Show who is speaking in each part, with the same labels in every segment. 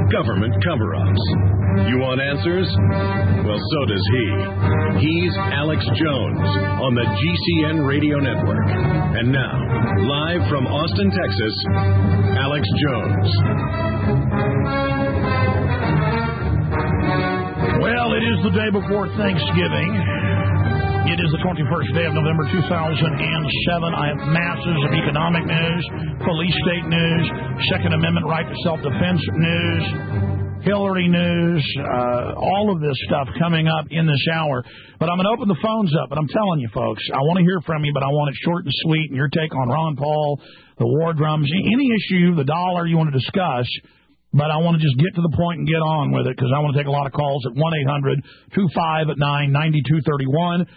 Speaker 1: government cover-ups. You want answers? Well, so does he. He's Alex Jones on the GCN Radio Network. And now, live from Austin, Texas, Alex Jones.
Speaker 2: Well, it is the day before Thanksgiving. It is the 21st day of November 2007. I have masses of economic news, police state news, Second Amendment right to self-defense news, Hillary news, all of this stuff coming up in this hour. But I'm going to open the phones up, and I'm telling you, folks, I want to hear from you, but I want it short and sweet, and your take on Ron Paul, the war drums, any issue, the dollar you want to discuss. But I want to just get to the point and get on with it because I want to take a lot of calls at 1-800-259-9231,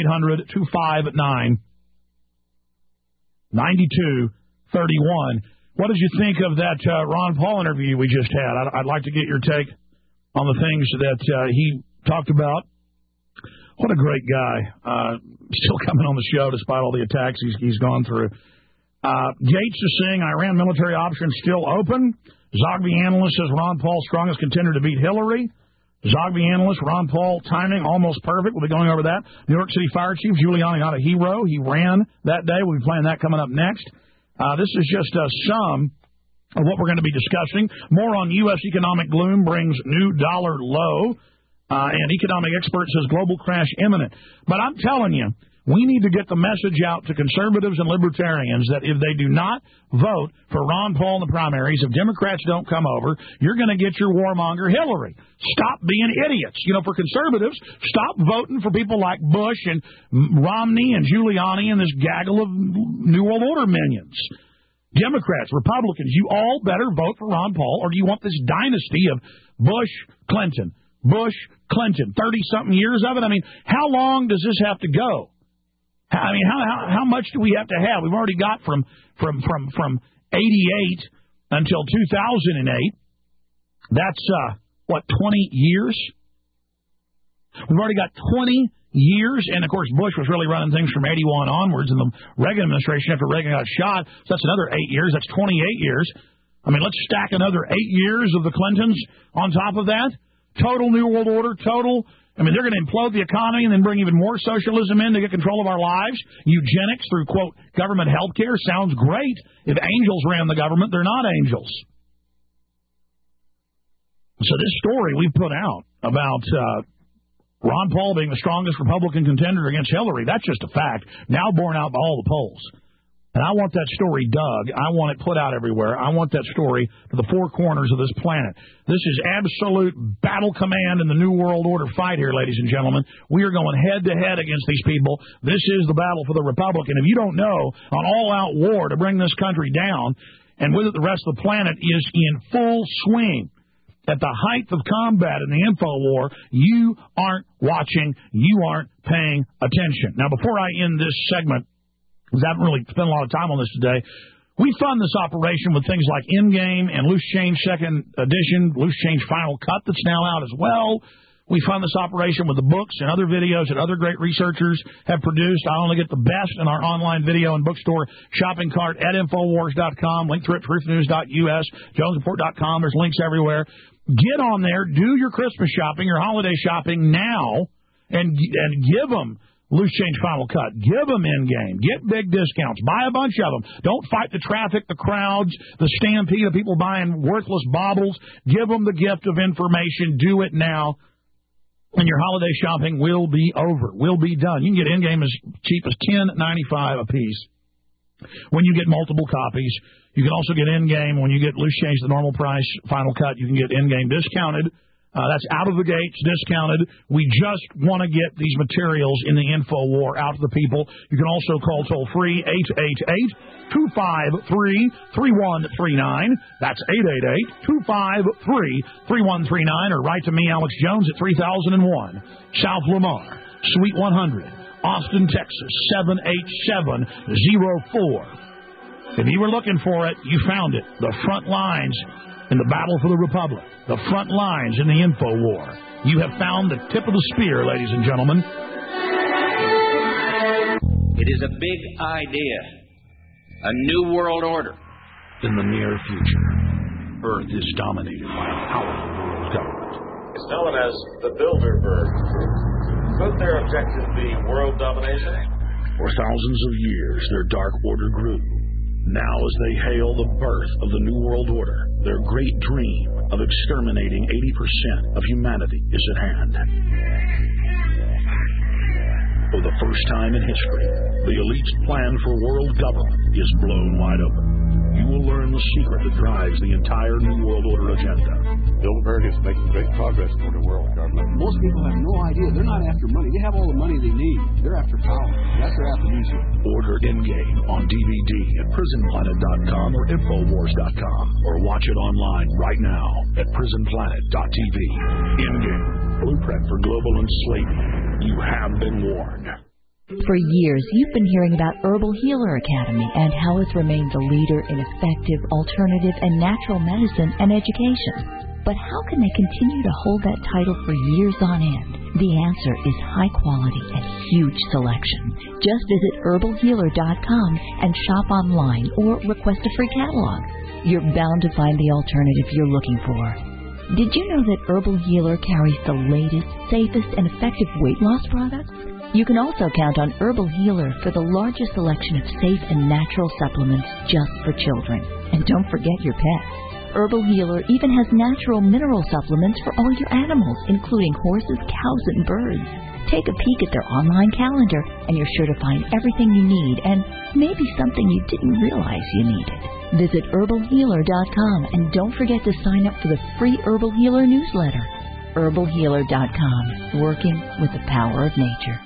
Speaker 2: 1-800-259-9231. What did you think of that Ron Paul interview we just had? I'd like to get your take on the things that he talked about. What a great guy. Still coming on the show despite all the attacks he's gone through. Gates is saying Iran military option still open. Zogby analyst says Ron Paul strongest contender to beat Hillary. Zogby analyst, Ron Paul timing almost perfect. We'll be going over that. New York City Fire Chief Giuliani not a hero. He ran that day. We'll be playing that coming up next. This is just some of what we're going to be discussing. More on U.S. economic gloom brings new dollar low. And economic expert says global crash imminent. But I'm telling you, we need to get the message out to conservatives and libertarians that if they do not vote for Ron Paul in the primaries, if Democrats don't come over, you're going to get your warmonger Hillary. Stop being idiots. You know, for conservatives, stop voting for people like Bush and Romney and Giuliani and this gaggle of New World Order minions. Democrats, Republicans, you all better vote for Ron Paul, or do you want this dynasty of Bush, Clinton, Bush, Clinton, 30-something years of it? I mean, how long does this have to go? I mean, how much do we have to have? We've already got from 88 until 2008. That's, 20 years? We've already got 20 years. And, of course, Bush was really running things from 81 onwards in the Reagan administration after Reagan got shot. So that's another 8 years. That's 28 years. I mean, let's stack another 8 years of the Clintons on top of that. Total New World Order, total. I mean, they're going to implode the economy and then bring even more socialism in to get control of our lives. Eugenics through, quote, government health care sounds great. If angels ran the government, they're not angels. So this story we put out about Ron Paul being the strongest Republican contender against Hillary, that's just a fact, now borne out by all the polls. And I want that story dug. I want it put out everywhere. I want that story to the four corners of this planet. This is absolute battle command in the New World Order fight here, ladies and gentlemen. We are going head-to-head against these people. This is the battle for the Republican. If you don't know, an all-out war to bring this country down, and with it the rest of the planet is in full swing. At the height of combat in the info war, you aren't watching. You aren't paying attention. Now, before I end this segment, because I haven't really spent a lot of time on this today, we fund this operation with things like Endgame and Loose Change Second Edition, Loose Change Final Cut that's now out as well. We fund this operation with the books and other videos that other great researchers have produced. I only get the best in our online video and bookstore shopping cart at Infowars.com, link through it, truthnews.us, jonesreport.com. There's links everywhere. Get on there, do your Christmas shopping, your holiday shopping now, and give them Loose Change Final Cut. Give them Endgame. Get big discounts. Buy a bunch of them. Don't fight the traffic, the crowds, the stampede of people buying worthless baubles. Give them the gift of information. Do it now, and your holiday shopping will be over. Will be done. You can get Endgame as cheap as $10.95 a piece when you get multiple copies. You can also get Endgame when you get Loose Change, the normal price, Final Cut. You can get Endgame discounted. That's out of the gates, discounted. We just want to get these materials in the info war out to the people. You can also call toll-free 888-253-3139. That's 888-253-3139. Or write to me, Alex Jones, at 3001 South Lamar, Suite 100, Austin, Texas, 78704. If you were looking for it, you found it. The front lines in the battle for the Republic. The front lines in the info war. You have found the tip of the spear, ladies and gentlemen.
Speaker 3: It is a big idea. A new world order.
Speaker 2: In the near future. Earth is dominated by a powerful world government.
Speaker 4: It's known as the Bilderberg Group. Could their objective be world domination?
Speaker 2: For thousands of years, their dark order grew. Now, as they hail the birth of the New World Order, their great dream of exterminating 80% of humanity is at hand. For the first time in history, the elite's plan for world government is blown wide open. You will learn the secret that drives the entire New World Order agenda.
Speaker 5: Bilderberg is making great progress toward a world government.
Speaker 6: Most people have no idea. They're not after money. They have all the money they need. They're after power. That's their aphrodisiac.
Speaker 2: Order Endgame on DVD at PrisonPlanet.com or Infowars.com, or watch it online right now at PrisonPlanet.tv. Endgame, blueprint for global enslavement. You have been warned.
Speaker 7: For years, you've been hearing about Herbal Healer Academy and how it's remained the leader in effective, alternative, and natural medicine and education. But how can they continue to hold that title for years on end? The answer is high quality and huge selection. Just visit herbalhealer.com and shop online or request a free catalog. You're bound to find the alternative you're looking for. Did you know that Herbal Healer carries the latest, safest, and effective weight loss products? You can also count on Herbal Healer for the largest selection of safe and natural supplements just for children. And don't forget your pets. Herbal Healer even has natural mineral supplements for all your animals, including horses, cows, and birds. Take a peek at their online calendar, and you're sure to find everything you need and maybe something you didn't realize you needed. Visit herbalhealer.com and don't forget to sign up for the free Herbal Healer newsletter. herbalhealer.com, working with the power of nature.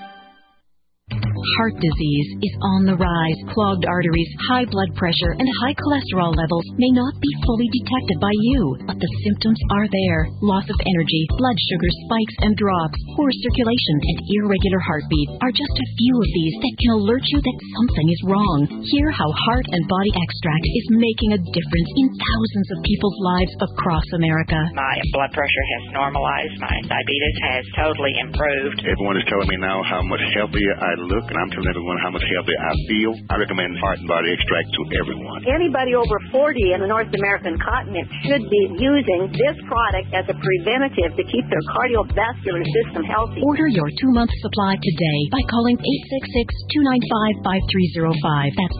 Speaker 8: Heart disease is on the rise. Clogged arteries, high blood pressure, and high cholesterol levels may not be fully detected by you, but the symptoms are there. Loss of energy, blood sugar spikes and drops, poor circulation, and irregular heartbeat are just a few of these that can alert you that something is wrong. Hear how Heart and Body Extract is making a difference in thousands of people's lives across America.
Speaker 9: My blood pressure has normalized. My diabetes has totally improved.
Speaker 10: Everyone is telling me now how much healthier I look, and I'm telling everyone how much healthier I feel. I recommend Heart and Body Extract to everyone.
Speaker 11: Anybody over 40 in the North American continent should be using this product as a preventative to keep their cardiovascular system healthy.
Speaker 8: Order your 2-month supply today by calling 866-295-5305. That's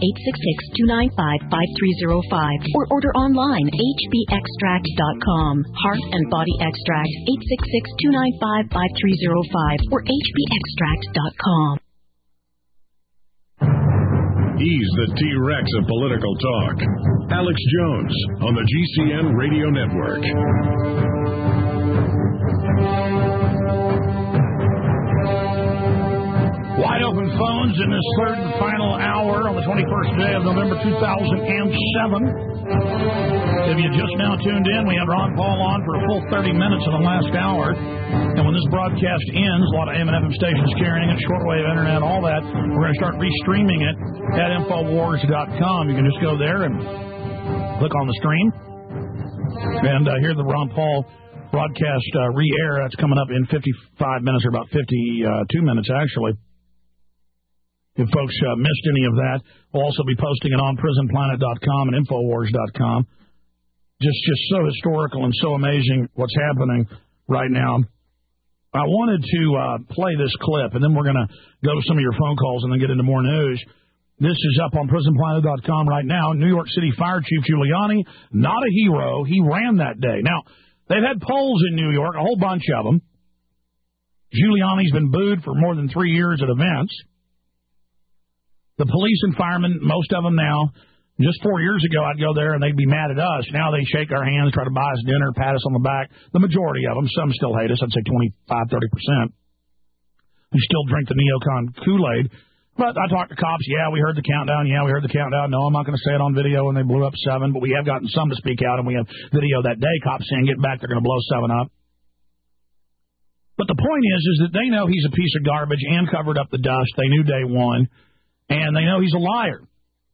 Speaker 8: 866-295-5305. Or order online, hbextract.com. Heart and Body Extract, 866-295-5305 or hbextract.com.
Speaker 1: He's the T-Rex of political talk. Alex Jones on the GCN Radio Network.
Speaker 2: Wide open phones in this third and final hour on the 21st day of November 2007. If you just now tuned in, we had Ron Paul on for a full 30 minutes in the last hour. And when this broadcast ends, a lot of AM and FM stations carrying it, shortwave, internet, all that, we're going to start restreaming it at Infowars.com. You can just go there and click on the stream and hear the Ron Paul broadcast re-air. That's coming up in 55 minutes, or about 52 minutes, actually. If folks missed any of that, we'll also be posting it on PrisonPlanet.com and Infowars.com. Just so historical and so amazing what's happening right now. I wanted to play this clip, and then we're going to go to some of your phone calls and then get into more news. This is up on PrisonPlanet.com right now. New York City Fire Chief Giuliani, not a hero. He ran that day. Now, they've had polls in New York, a whole bunch of them. Giuliani's been booed for more than 3 years at events. The police and firemen, most of them now, just 4 years ago, I'd go there and they'd be mad at us. Now they shake our hands, try to buy us dinner, pat us on the back. The majority of them, some still hate us. I'd say 25-30%. Who still drink the neocon Kool-Aid. But I talked to cops. Yeah, we heard the countdown. Yeah, we heard the countdown. No, I'm not going to say it on video when they blew up 7. But we have gotten some to speak out, and we have video that day. Cops saying, get back, they're going to blow 7 up. But the point is that they know he's a piece of garbage and covered up the dust. They knew day one. And they know he's a liar.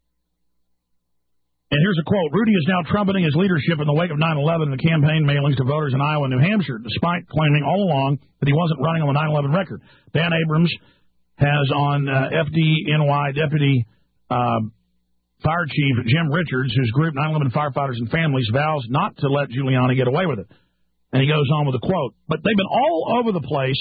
Speaker 2: And here's a quote. Rudy is now trumpeting his leadership in the wake of 9/11 and the campaign mailings to voters in Iowa and New Hampshire, despite claiming all along that he wasn't running on the 9/11 record. Dan Abrams has on FDNY deputy Fire Chief Jim Richards, whose group 9/11 Firefighters and Families vows not to let Giuliani get away with it. And he goes on with a quote. But they've been all over the place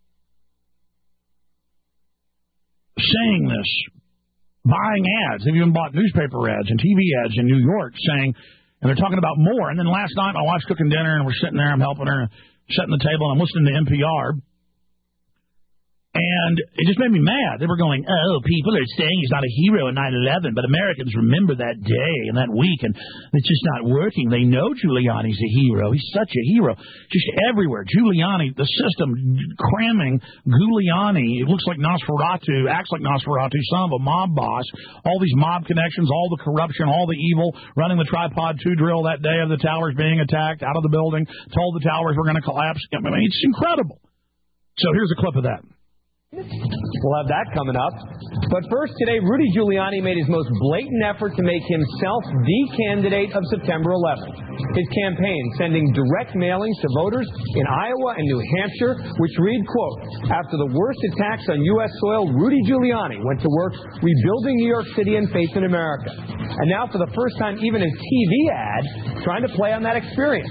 Speaker 2: saying this, buying ads. They've even bought newspaper ads and TV ads in New York saying, and they're talking about more. And then last night my wife's cooking dinner and we're sitting there, I'm helping her, setting the table, and I'm listening to NPR. And it just made me mad. They were going, oh, people are saying he's not a hero in 9/11, but Americans remember that day and that week, and it's just not working. They know Giuliani's a hero. He's such a hero. Just everywhere. Giuliani, the system cramming Giuliani. It looks like Nosferatu, acts like Nosferatu, son of a mob boss. All these mob connections, all the corruption, all the evil, running the Tripod 2 drill that day of the towers being attacked, out of the building, told the towers were going to collapse. I mean, it's incredible. So here's a clip of that.
Speaker 12: We'll have that coming up. But first, today, Rudy Giuliani made his most blatant effort to make himself the candidate of September 11th. His campaign sending direct mailings to voters in Iowa and New Hampshire, which read, quote, after the worst attacks on U.S. soil, Rudy Giuliani went to work rebuilding New York City and faith in America. And now, for the first time, even a TV ad trying to play on that experience.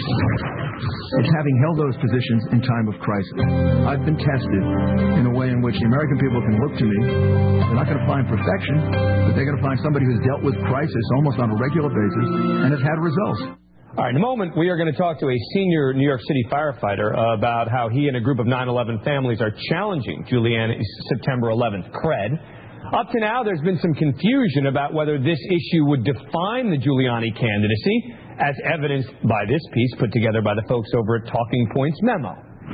Speaker 13: It's having held those positions in time of crisis. I've been tested in a way in which the American people can look to me. They're not going to find perfection, but they're going to find somebody who's dealt with crisis almost on a regular basis and has had results.
Speaker 12: All right, in a moment, we are going to talk to a senior New York City firefighter about how he and a group of 9/11 families are challenging Giuliani's September 11th cred. Up to now, there's been some confusion about whether this issue would define the Giuliani candidacy, as evidenced by this piece put together by the folks over at Talking Points Memo.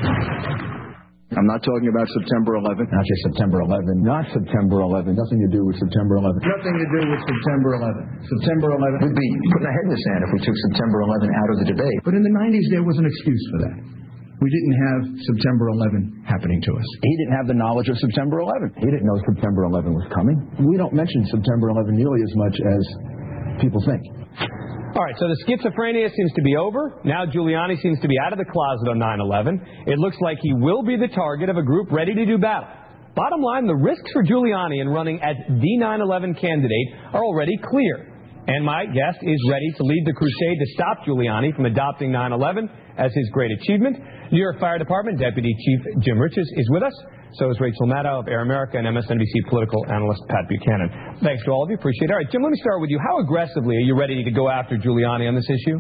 Speaker 13: I'm not talking about September 11th. Not just September 11th. Not September 11th. Nothing to do with September 11th. Nothing to do with September 11th. September 11th would be putting our head in the sand if we took September 11th out of the debate. But in the 90s, there was an excuse for that. We didn't have September 11 happening to us. He didn't have the knowledge of September 11. He didn't know September 11 was coming. We don't mention September 11 nearly as much as people think.
Speaker 12: All right, so the schizophrenia seems to be over. Now Giuliani seems to be out of the closet on 9/11. It looks like he will be the target of a group ready to do battle. Bottom line, the risks for Giuliani in running as the 9/11 candidate are already clear. And my guest is ready to lead the crusade to stop Giuliani from adopting 9/11 as his great achievement. New York Fire Department Deputy Chief Jim Richards is with us. So is Rachel Maddow of Air America and MSNBC political analyst Pat Buchanan. Thanks to all of you. Appreciate it. All right, Jim, let me start with you. How aggressively are you ready to go after Giuliani on this issue?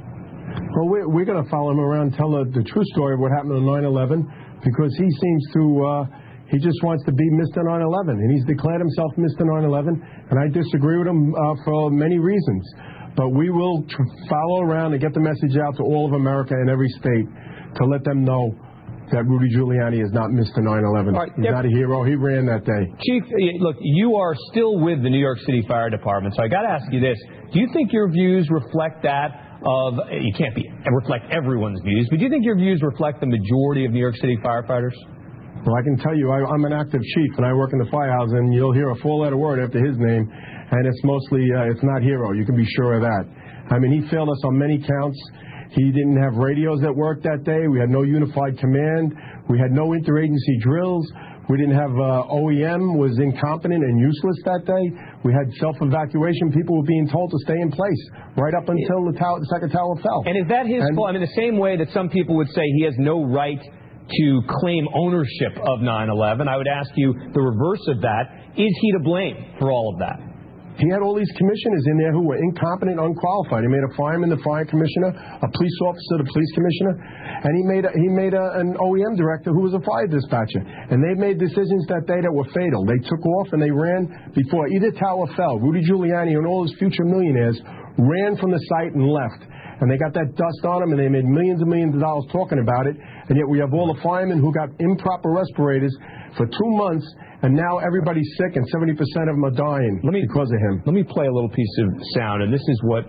Speaker 14: Well, we're going to follow him around and tell the true story of what happened on 9/11 because he seems to, he just wants to be Mr. 9/11, and he's declared himself Mr. 9/11, and I disagree with him for many reasons. But we will follow around and get the message out to all of America in every state to let them know that Rudy Giuliani is not Mr. 9/11. Right, he's not a hero. He ran that day.
Speaker 12: Chief, look, you are still with the New York City Fire Department, so I got to ask you this. Do you think your views reflect that of, you can't reflect everyone's views, but do you think your views reflect the majority of New York City firefighters?
Speaker 14: Well, I can tell you, I'm an active chief, and I work in the firehouse, and you'll hear a four-letter word after his name, and it's mostly, it's not hero. You can be sure of that. I mean, he failed us on many counts. He didn't have radios that worked that day. We had no unified command. We had no interagency drills. We didn't have OEM was incompetent and useless that day. We had self-evacuation. People were being told to stay in place right up until the second tower fell.
Speaker 12: And is that his fault? I mean, the same way that some people would say he has no right to claim ownership of 9/11, I would ask you the reverse of that. Is he to blame for all of that?
Speaker 14: He had all these commissioners in there who were incompetent, unqualified. He made a fireman the fire commissioner, a police officer the police commissioner, and he made an OEM director who was a fire dispatcher. And they made decisions that day that were fatal. They took off and they ran before either tower fell. Rudy Giuliani and all his future millionaires ran from the site and left. And they got that dust on them, and they made millions and millions of dollars talking about it. And yet we have all the firemen who got improper respirators for 2 months, and now everybody's sick, and 70% of them are dying because of him.
Speaker 12: Let me play a little piece of sound, and this is what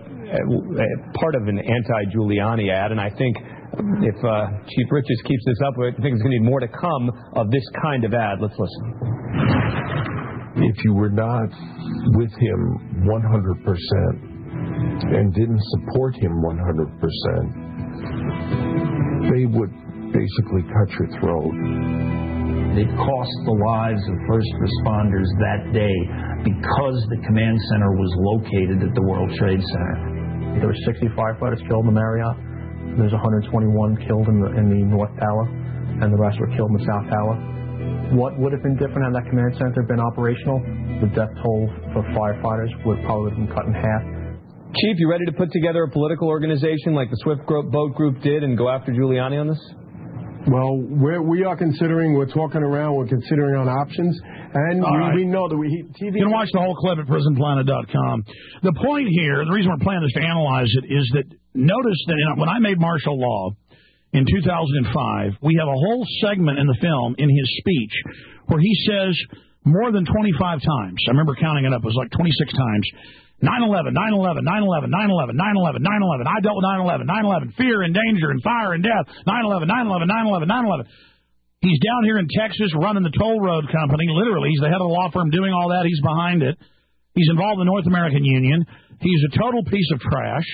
Speaker 12: part of an anti-Giuliani ad, and I think if Chief Richards keeps this up, I think there's going to be more to come of this kind of ad. Let's listen.
Speaker 15: If you were not with him 100%, and didn't support him 100%, they would basically cut your throat.
Speaker 16: It cost the lives of first responders that day because the command center was located at the World Trade Center.
Speaker 17: There were 60 firefighters killed in the Marriott. There's 121 killed in the North Tower, and the rest were killed in the South Tower. What would have been different had that command center been operational? The death toll for firefighters would probably have been cut in half.
Speaker 12: Chief, you ready to put together a political organization like the Swift Boat Group did and go after Giuliani on this?
Speaker 14: Well, we're talking around, we're considering on options, and we know that TV...
Speaker 2: You can watch the whole clip at prisonplanet.com. The point here, the reason we're planning this to analyze it, is that notice that when I made martial law in 2005, we have a whole segment in the film, in his speech, where he says more than 25 times, I remember counting it up, it was like 26 times, 9/11, 9/11, 9/11, 9/11, 9/11, 9/11. I dealt with 9/11, 9/11, fear and danger and fire and death. 9/11, 9/11, 9/11, 9/11. He's down here in Texas running the toll road company. Literally, he's the head of the law firm doing all that. He's behind it. He's involved in the North American Union. He's a total piece of trash.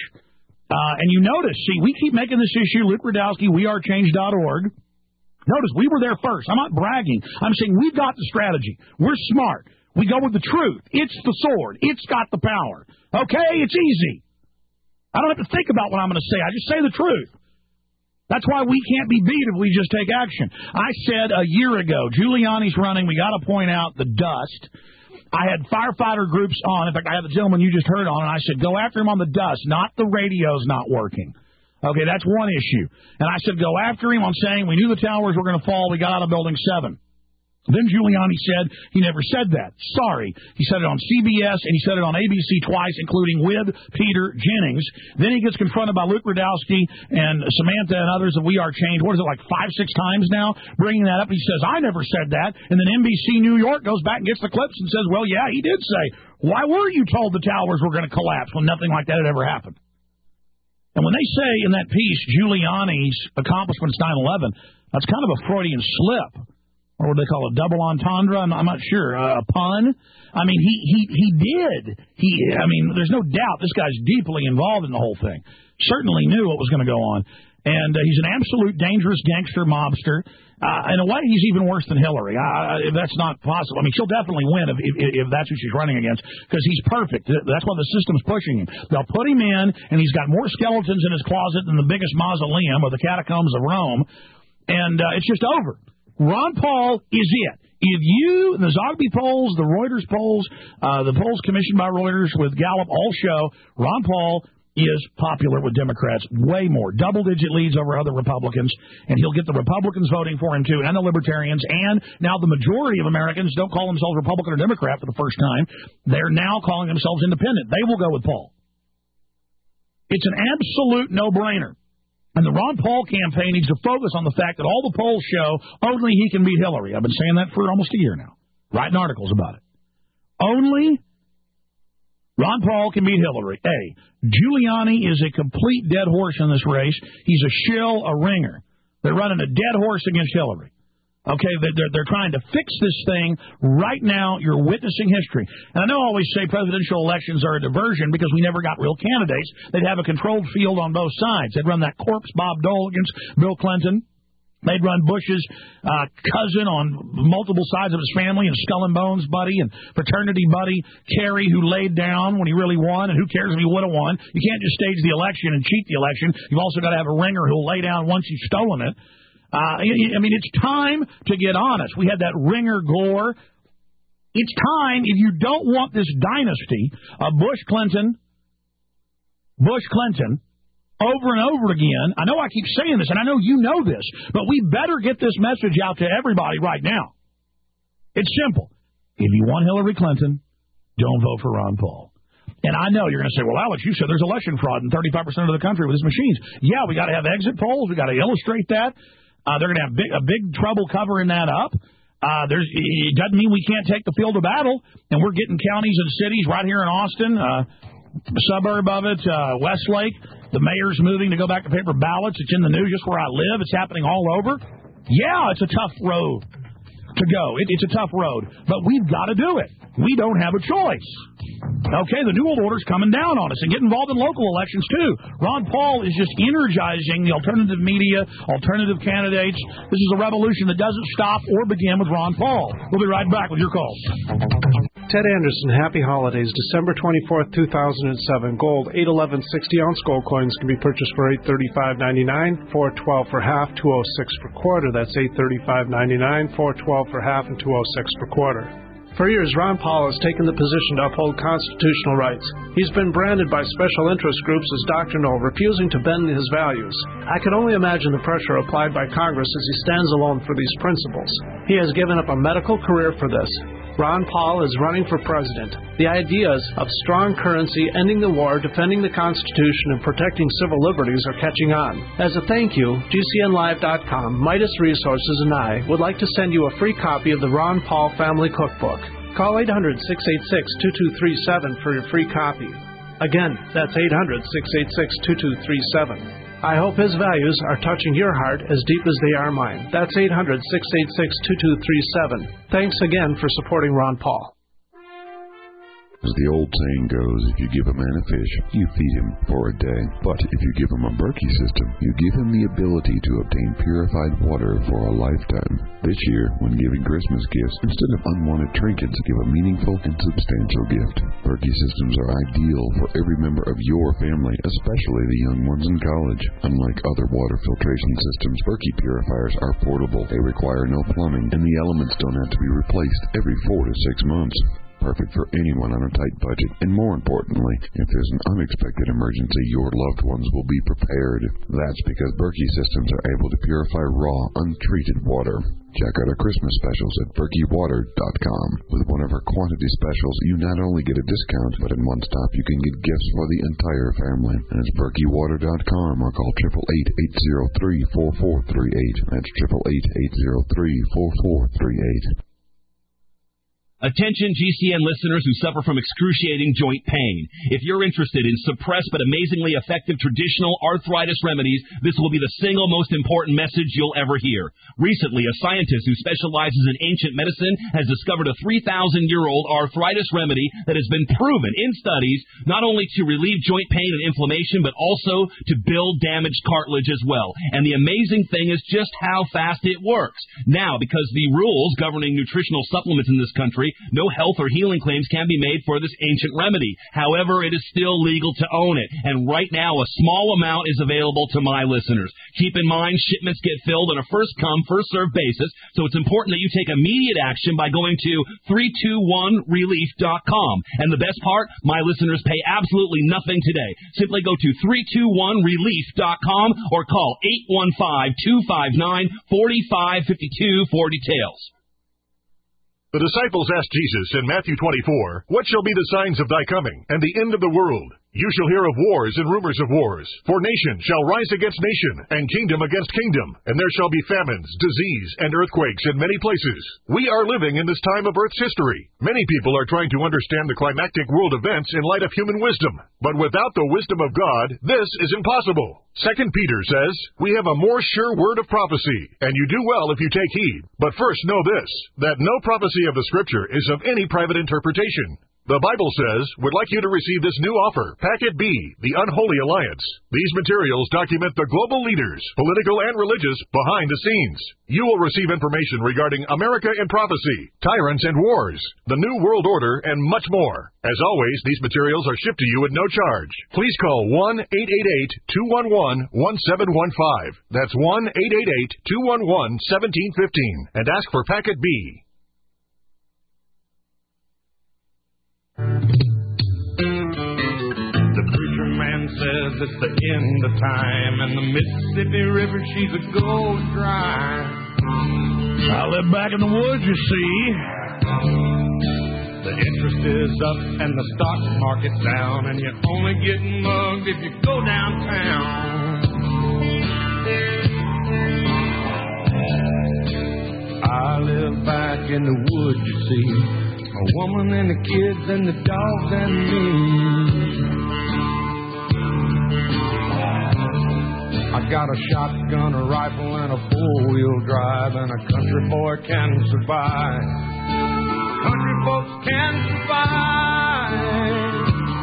Speaker 2: And you notice, we keep making this issue, Luke Rudowski, wearechange.org. Notice, we were there first. I'm not bragging. I'm saying we've got the strategy. We're smart. We go with the truth. It's the sword. It's got the power. Okay? It's easy. I don't have to think about what I'm going to say. I just say the truth. That's why we can't be beat if we just take action. I said a year ago, Giuliani's running. We got to point out the dust. I had firefighter groups on. In fact, I had the gentleman you just heard on, and I said, go after him on the dust, not the radio's not working. Okay, that's one issue. And I said, go after him on saying we knew the towers were going to fall. We got out of Building 7. Then Giuliani said he never said that. Sorry. He said it on CBS, and he said it on ABC twice, including with Peter Jennings. Then he gets confronted by Luke Rudowski and Samantha and others of We Are Change. What is it, like 5-6 times now? Bringing that up. He says, I never said that. And then NBC New York goes back and gets the clips and says, well, yeah, he did say. Why were you told the towers were going to collapse when nothing like that had ever happened? And when they say in that piece Giuliani's accomplishments 9/11, that's kind of a Freudian slip. Or what do they call it, double entendre? I'm not sure. A pun? I mean, he did. There's no doubt this guy's deeply involved in the whole thing. Certainly knew what was going to go on. And he's an absolute dangerous gangster mobster. In a way, he's even worse than Hillary. If that's not possible. I mean, she'll definitely win if that's who she's running against, because he's perfect. That's why the system's pushing him. They'll put him in, and he's got more skeletons in his closet than the biggest mausoleum or the catacombs of Rome. And it's just over. Ron Paul is it. If you, the Zogby polls, the Reuters polls, the polls commissioned by Reuters with Gallup all show Ron Paul is popular with Democrats way more. Double-digit leads over other Republicans, and he'll get the Republicans voting for him, too, and the Libertarians, and now the majority of Americans don't call themselves Republican or Democrat for the first time. They're now calling themselves independent. They will go with Paul. It's an absolute no-brainer. And the Ron Paul campaign needs to focus on the fact that all the polls show only he can beat Hillary. I've been saying that for almost a year now, writing articles about it. Only Ron Paul can beat Hillary. Giuliani is a complete dead horse in this race. He's a shill, a ringer. They're running a dead horse against Hillary. Okay, they're trying to fix this thing. Right now, you're witnessing history. And I know I always say presidential elections are a diversion because we never got real candidates. They'd have a controlled field on both sides. They'd run that corpse Bob Dole against Bill Clinton. They'd run Bush's cousin on multiple sides of his family, and Skull and Bones buddy and fraternity buddy Kerry, who laid down when he really won, and who cares if he would have won. You can't just stage the election and cheat the election. You've also got to have a ringer who'll lay down once you've stolen it. It's time to get honest. We had that ringer Gore. It's time, if you don't want this dynasty of Bush-Clinton, over and over again. I know I keep saying this, and I know you know this, but we better get this message out to everybody right now. It's simple. If you want Hillary Clinton, don't vote for Ron Paul. And I know you're going to say, well, Alex, you said there's election fraud in 35% of the country with these machines. Yeah, we got to have exit polls. We got to illustrate that. They're going to have a big trouble covering that up. It doesn't mean we can't take the field of battle, and we're getting counties and cities right here in Austin, suburb of it, Westlake. The mayor's moving to go back to paper ballots. It's in the news just where I live. It's happening all over. Yeah, it's a tough road. to go. It's a tough road, but we've got to do it. We don't have a choice. Okay, the New World Order's coming down on us, and get involved in local elections, too. Ron Paul is just energizing the alternative media, alternative candidates. This is a revolution that doesn't stop or begin with Ron Paul. We'll be right back with your calls.
Speaker 18: Ted Anderson, happy holidays. December 24th, 2007. Gold, 811 60-ounce gold coins can be purchased for $835.99, $412 for half, $206 per quarter. That's $835.99, $412 for half, and $206 per quarter. For years, Ron Paul has taken the position to uphold constitutional rights. He's been branded by special interest groups as doctrinal, refusing to bend his values. I can only imagine the pressure applied by Congress as he stands alone for these principles. He has given up a medical career for this. Ron Paul is running for president. The ideas of strong currency, ending the war, defending the Constitution, and protecting civil liberties are catching on. As a thank you, GCNlive.com, Midas Resources, and I would like to send you a free copy of the Ron Paul Family Cookbook. Call 800-686-2237 for your free copy. Again, that's 800-686-2237. I hope his values are touching your heart as deep as they are mine. That's 800-686-2237. Thanks again for supporting Ron Paul.
Speaker 19: As the old saying goes, if you give a man a fish, you feed him for a day. But if you give him a Berkey system, you give him the ability to obtain purified water for a lifetime. This year, when giving Christmas gifts, instead of unwanted trinkets, give a meaningful and substantial gift. Berkey systems are ideal for every member of your family, especially the young ones in college. Unlike other water filtration systems, Berkey purifiers are portable. They require no plumbing, and the elements don't have to be replaced every 4 to 6 months. Perfect for anyone on a tight budget, and more importantly, if there's an unexpected emergency, your loved ones will be prepared. That's because Berkey systems are able to purify raw, untreated water. Check out our Christmas specials at BerkeyWater.com. With one of our quantity specials, you not only get a discount, but in one stop you can get gifts for the entire family. And it's BerkeyWater.com, or call 888-803-4438. That's 888-803-4438.
Speaker 20: Attention GCN listeners who suffer from excruciating joint pain. If you're interested in suppressed but amazingly effective traditional arthritis remedies, this will be the single most important message you'll ever hear. Recently, a scientist who specializes in ancient medicine has discovered a 3,000-year-old arthritis remedy that has been proven in studies not only to relieve joint pain and inflammation, but also to build damaged cartilage as well. And the amazing thing is just how fast it works. Now, because the rules governing nutritional supplements in this country, no health or healing claims can be made for this ancient remedy. However, it is still legal to own it. And right now, a small amount is available to my listeners. Keep in mind, shipments get filled on a first-come, first-served basis, so it's important that you take immediate action by going to 321relief.com. And the best part, my listeners pay absolutely nothing today. Simply go to 321relief.com or call 815-259-4552 for details.
Speaker 21: The disciples asked Jesus in Matthew 24, "What shall be the signs of thy coming, and the end of the world? You shall hear of wars and rumors of wars. For nation shall rise against nation, and kingdom against kingdom. And there shall be famines, disease, and earthquakes in many places." We are living in this time of Earth's history. Many people are trying to understand the climactic world events in light of human wisdom. But without the wisdom of God, this is impossible. 2 Peter says, "We have a more sure word of prophecy, and you do well if you take heed. But first know this, that no prophecy of the Scripture is of any private interpretation." The Bible says, "Would like you to receive this new offer, Packet B, the Unholy Alliance." These materials document the global leaders, political and religious, behind the scenes. You will receive information regarding America in prophecy, tyrants and wars, the New World Order, and much more. As always, these materials are shipped to you at no charge. Please call 1-888-211-1715. That's 1-888-211-1715, and ask for Packet B.
Speaker 22: The preacher man says it's the end of time, and the Mississippi River, she's a gold dry.
Speaker 2: I live back in the woods, you see.
Speaker 22: The interest is up and the stock market's down, and you're only getting mugged if you go downtown. I live back in the woods, you see. A woman and the kids and the dogs and me. I got a shotgun, a rifle, and a four-wheel drive, and a country boy can survive. Country folks can survive.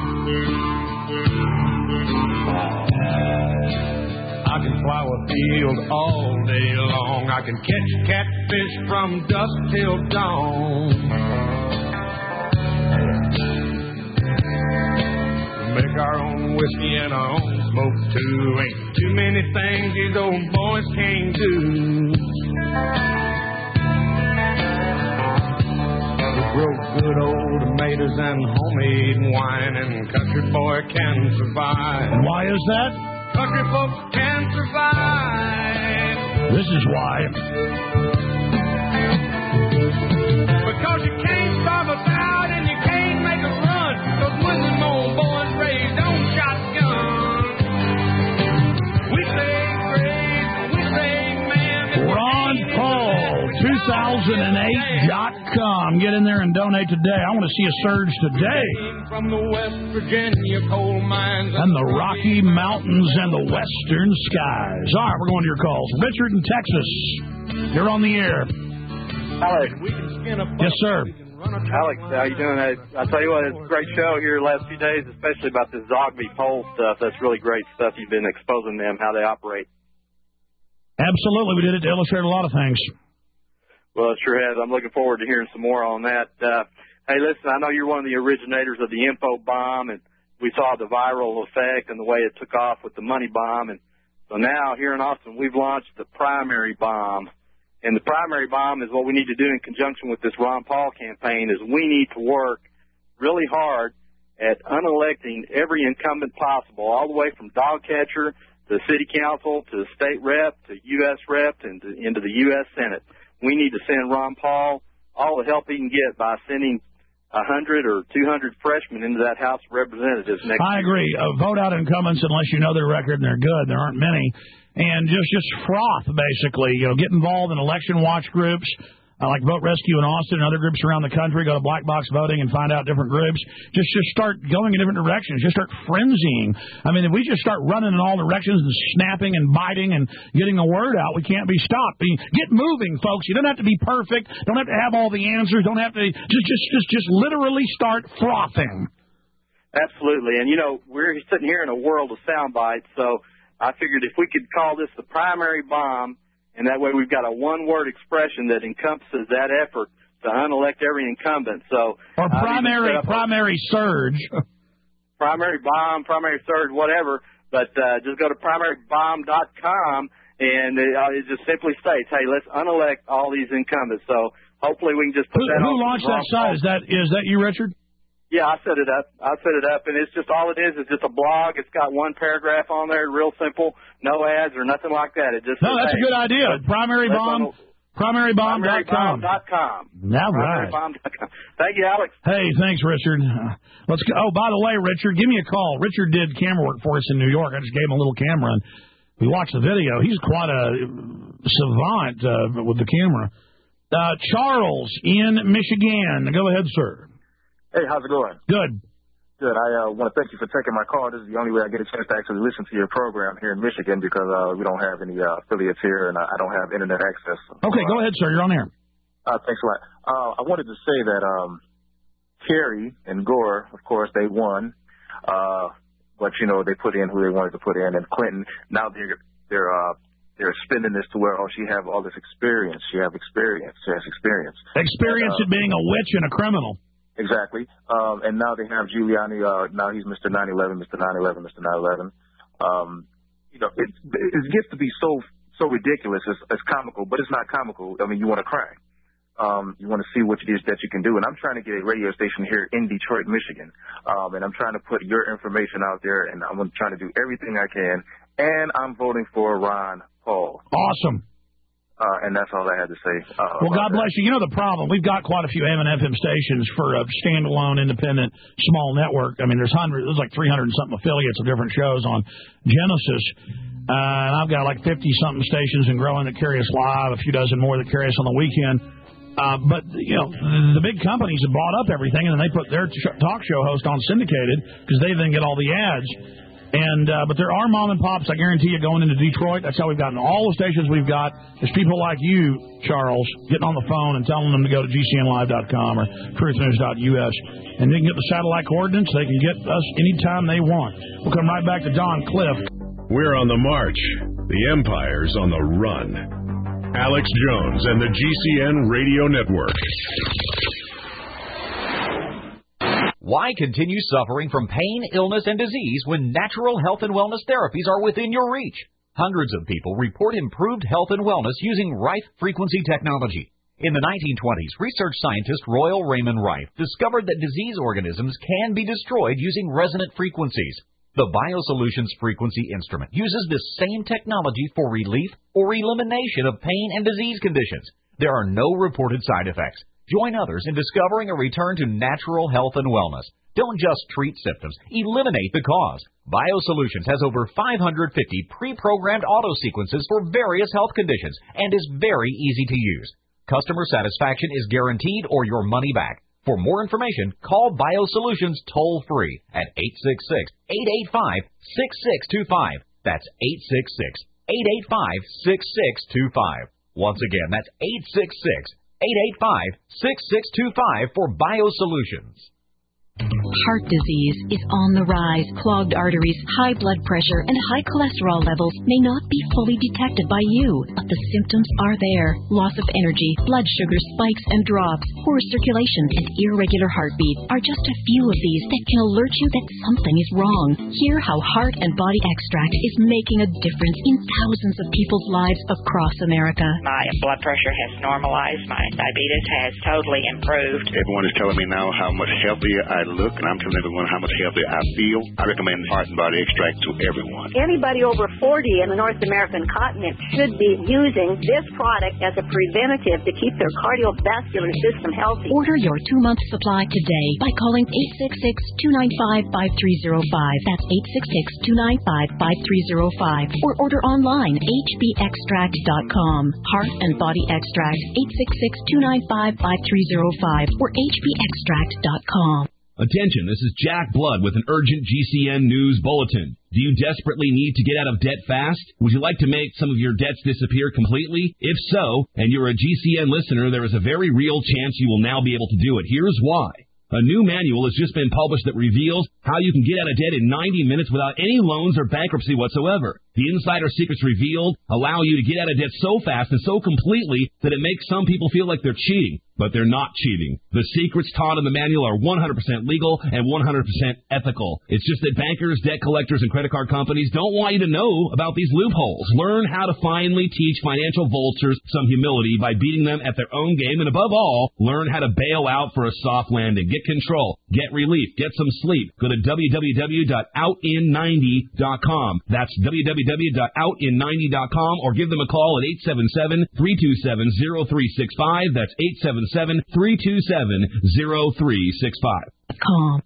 Speaker 22: I can plow a field all day long. I can catch catfish from dusk till dawn. Make our own whiskey and our own smoke too. Ain't too many things these old boys can't do. We grow good old tomatoes and homemade wine, and country boy can survive.
Speaker 2: Why is that?
Speaker 22: Country folks can survive.
Speaker 2: This is why.
Speaker 22: Because you can't starve us out and you can't make us run. Those Muslim old boys raised on shotguns. We say grace, we say man.
Speaker 2: Ron Paul, 2008.com. Get in there and donate today. I want to see a surge today.
Speaker 22: From the West Virginia coal mines
Speaker 2: and the Rocky Mountains and the western skies. All right, we're going to your calls. Richard in Texas, you're on the air.
Speaker 3: Alex.
Speaker 2: Yes, sir.
Speaker 3: Alex, how you doing? I tell you what, it's a great show here the last few days, especially about this Zogby poll stuff. That's really great stuff. You've been exposing them, how they operate.
Speaker 2: Absolutely. We did it to illustrate a lot of things.
Speaker 3: Well, it sure has. I'm looking forward to hearing some more on that. Hey, listen, I know you're one of the originators of the info bomb, and we saw the viral effect and the way it took off with the money bomb. And so now here in Austin, we've launched the primary bomb. And the primary bomb is what we need to do in conjunction with this Ron Paul campaign is we need to work really hard at unelecting every incumbent possible, all the way from dog catcher to city council to state rep to U.S. rep and into the U.S. Senate. We need to send Ron Paul all the help he can get by sending 100 or 200 freshmen into that House of Representatives next year.
Speaker 2: I agree. Vote out incumbents unless you know their record and they're good. There aren't many. And just froth, basically. Get involved in election watch groups like Vote Rescue in Austin and other groups around the country. Go to Black Box Voting and find out different groups. Just start going in different directions. Just start frenzying. I mean, if we just start running in all directions and snapping and biting and getting the word out, we can't be stopped. Get moving, folks. You don't have to be perfect. Don't have to have all the answers. Don't have to just literally start frothing.
Speaker 3: Absolutely. And, we're sitting here in a world of sound bites, so I figured if we could call this the primary bomb, and that way we've got a one-word expression that encompasses that effort to unelect every incumbent. So,
Speaker 2: or primary surge.
Speaker 3: Primary bomb, primary surge, whatever. But just go to primarybomb.com, and it just simply states, hey, let's unelect all these incumbents. So hopefully we can just put that on.
Speaker 2: Who launched that site? Is that you, Richard?
Speaker 3: Yeah, I set it up, and it's just all it is just a blog. It's got one paragraph on there, real simple, no ads or nothing like that. It just
Speaker 2: that's a good idea. Primarybomb.com.
Speaker 3: Primarybomb.com.
Speaker 2: Now, right.
Speaker 3: Primarybomb.com. Thank you, Alex.
Speaker 2: Hey, thanks, Richard. Let's go. Oh, by the way, Richard, give me a call. Richard did camera work for us in New York. I just gave him a little camera, and we watched the video. He's quite a savant with the camera. Charles in Michigan. Go ahead, sir.
Speaker 4: Hey, how's it going?
Speaker 2: Good.
Speaker 4: Good. I want to thank you for taking my call. This is the only way I get a chance to actually listen to your program here in Michigan because we don't have any affiliates here and I don't have internet access.
Speaker 2: Okay, go ahead, sir. You're on air.
Speaker 4: Thanks a lot. I wanted to say that Kerry and Gore, of course, they won, but they put in who they wanted to put in, and Clinton. Now they're spinning this to where she have all this experience. She has experience.
Speaker 2: Experience in being a witch and a criminal.
Speaker 4: Exactly. And now they have Giuliani. Now he's Mr. 9/11, Mr. 9/11, Mr. 9/11. It gets to be so ridiculous. It's comical, but it's not comical. I mean, you want to cry. You want to see what it is that you can do. And I'm trying to get a radio station here in Detroit, Michigan. And I'm trying to put your information out there, and I'm trying to do everything I can. And I'm voting for Ron Paul.
Speaker 2: Awesome.
Speaker 4: And that's all I had to say.
Speaker 2: Well, God bless you. You know the problem. We've got quite a few AM and FM stations for a standalone, independent, small network. I mean, there's like 300 and something affiliates of different shows on Genesis. And I've got like 50-something stations and growing that carry us live, a few dozen more that carry us on the weekend. But, the big companies have bought up everything, and then they put their talk show host on syndicated because they then get all the ads. But there are mom and pops, I guarantee you, going into Detroit. That's how we've gotten all the stations we've got. Is people like you, Charles, getting on the phone and telling them to go to GCNlive.com or truthnews.us. And they can get the satellite coordinates. They can get us anytime they want. We'll come right back to Don Cliff.
Speaker 1: We're on the march. The Empire's on the run. Alex Jones and the GCN Radio Network.
Speaker 5: Why continue suffering from pain, illness, and disease when natural health and wellness therapies are within your reach? Hundreds of people report improved health and wellness using Rife frequency technology. In the 1920s, research scientist Royal Raymond Rife discovered that disease organisms can be destroyed using resonant frequencies. The BioSolutions frequency instrument uses this same technology for relief or elimination of pain and disease conditions. There are no reported side effects. Join others in discovering a return to natural health and wellness. Don't just treat symptoms, eliminate the cause. BioSolutions has over 550 pre-programmed auto sequences for various health conditions and is very easy to use. Customer satisfaction is guaranteed or your money back. For more information, call BioSolutions toll-free at 866-885-6625. That's 866-885-6625. Once again, that's 866-885-6625 for BioSolutions.
Speaker 8: Heart disease is on the rise. Clogged arteries, high blood pressure, and high cholesterol levels may not be fully detected by you, but the symptoms are there. Loss of energy, blood sugar spikes and drops, poor circulation, and irregular heartbeat are just a few of these that can alert you that something is wrong. Hear how Heart and Body Extract is making a difference in thousands of people's lives across America.
Speaker 9: My blood pressure has normalized. My diabetes has totally improved.
Speaker 10: Everyone is telling me now how much healthier I look, and I'm telling everyone how much healthier I feel. I recommend Heart and Body Extract to everyone.
Speaker 11: Anybody over 40 in the North American continent should be using this product as a preventative to keep their cardiovascular system healthy.
Speaker 8: Order your 2-month supply today by calling 866-295-5305. That's 866-295-5305. Or order online, hbextract.com. Heart and Body Extract, 866-295-5305 or hbextract.com.
Speaker 20: Attention, this is Jack Blood with an urgent GCN News Bulletin. Do you desperately need to get out of debt fast? Would you like to make some of your debts disappear completely? If so, and you're a GCN listener, there is a very real chance you will now be able to do it. Here's why. A new manual has just been published that reveals how you can get out of debt in 90 minutes without any loans or bankruptcy whatsoever. The insider secrets revealed allow you to get out of debt so fast and so completely that it makes some people feel like they're cheating, but they're not cheating. The secrets taught in the manual are 100% legal and 100% ethical. It's just that bankers, debt collectors, and credit card companies don't want you to know about these loopholes. Learn how to finally teach financial vultures some humility by beating them at their own game, and above all, learn how to bail out for a soft landing. Get control, get relief, get some sleep. Go to www.outin90.com. That's www.outin90.com, or give them a call at 877-327-0365. That's 877-327-0365.
Speaker 8: Com.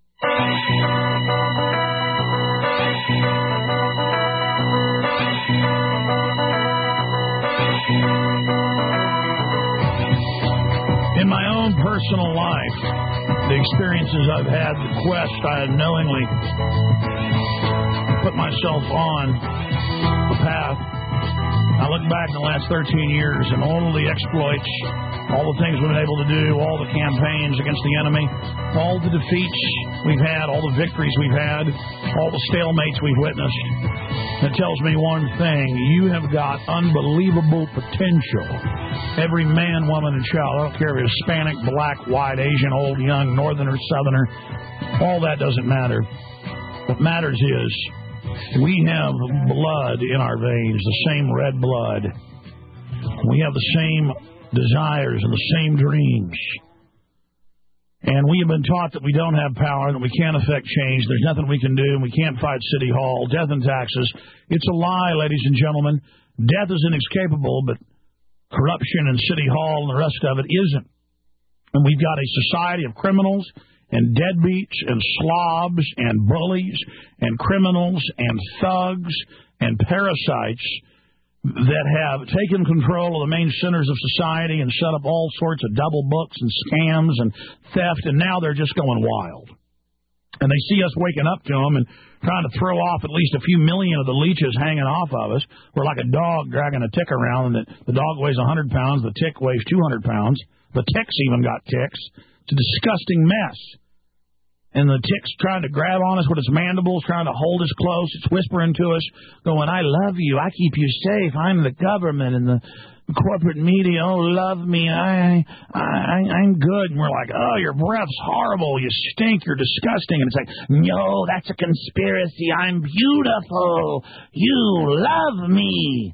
Speaker 2: In my own personal life, the experiences I've had, the quest I had knowingly put myself on the path. I look back in the last 13 years and all of the exploits, all the things we've been able to do, all the campaigns against the enemy, all the defeats we've had, all the victories we've had, all the stalemates we've witnessed. It tells me one thing: you have got unbelievable potential. Every man, woman, and child, I don't care if it's Hispanic, black, white, Asian, old, young, northerner, southerner, all that doesn't matter. What matters is we have blood in our veins, the same red blood. We have the same desires and the same dreams. And we have been taught that we don't have power, that we can't affect change, there's nothing we can do, and we can't fight City Hall, death and taxes. It's a lie, ladies and gentlemen. Death is inescapable, but corruption and City Hall and the rest of it isn't. And we've got a society of criminals and deadbeats and slobs and bullies and criminals and thugs and parasites that have taken control of the main centers of society and set up all sorts of double books and scams and theft, and now they're just going wild. and they see us waking up to them and trying to throw off at least a few million of the leeches hanging off of us. We're like a dog dragging a tick around, and the dog weighs 100 pounds, the tick weighs 200 pounds. The tick's even got ticks. It's a disgusting mess. And the tick's trying to grab on us with its mandibles, trying to hold us close. It's whispering to us, going, I love you. I keep you safe. I'm the government and the corporate media. Oh, love me. I'm good. And we're like, oh, your breath's horrible. You stink. You're disgusting. And it's like, no, that's a conspiracy. I'm beautiful. You love me.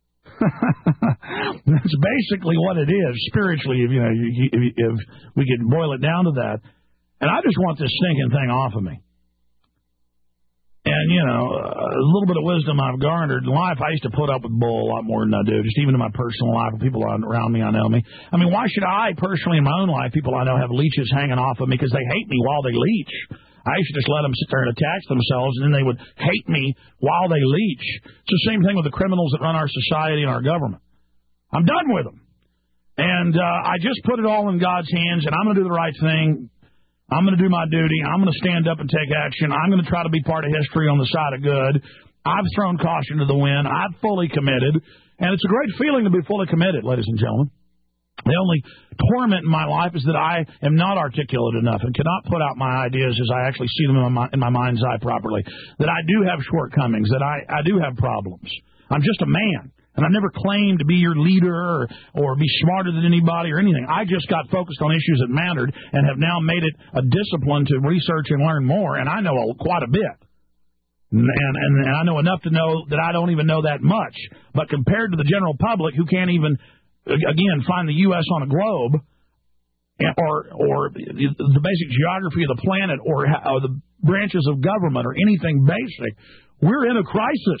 Speaker 2: That's basically what it is spiritually, if we could boil it down to that. And I just want this stinking thing off of me. And, a little bit of wisdom I've garnered in life, I used to put up with bull a lot more than I do, just even in my personal life, with people around me, I know me. I mean, why should I personally in my own life, people I know have leeches hanging off of me because they hate me while they leech? I used to just let them sit there and attach themselves, and then they would hate me while they leech. It's the same thing with the criminals that run our society and our government. I'm done with them. And I just put it all in God's hands, and I'm going to do the right thing. I'm going to do my duty. I'm going to stand up and take action. I'm going to try to be part of history on the side of good. I've thrown caution to the wind. I've fully committed. And it's a great feeling to be fully committed, ladies and gentlemen. The only torment in my life is that I am not articulate enough and cannot put out my ideas as I actually see them in my mind's eye properly. That I do have shortcomings, that I do have problems. I'm just a man, and I never claimed to be your leader or be smarter than anybody or anything. I just got focused on issues that mattered and have now made it a discipline to research and learn more, and I know quite a bit. And I know enough to know that I don't even know that much. But compared to the general public who can't even, again, find the U.S. on a globe, or the basic geography of the planet, or the branches of government, or anything basic, we're in a crisis.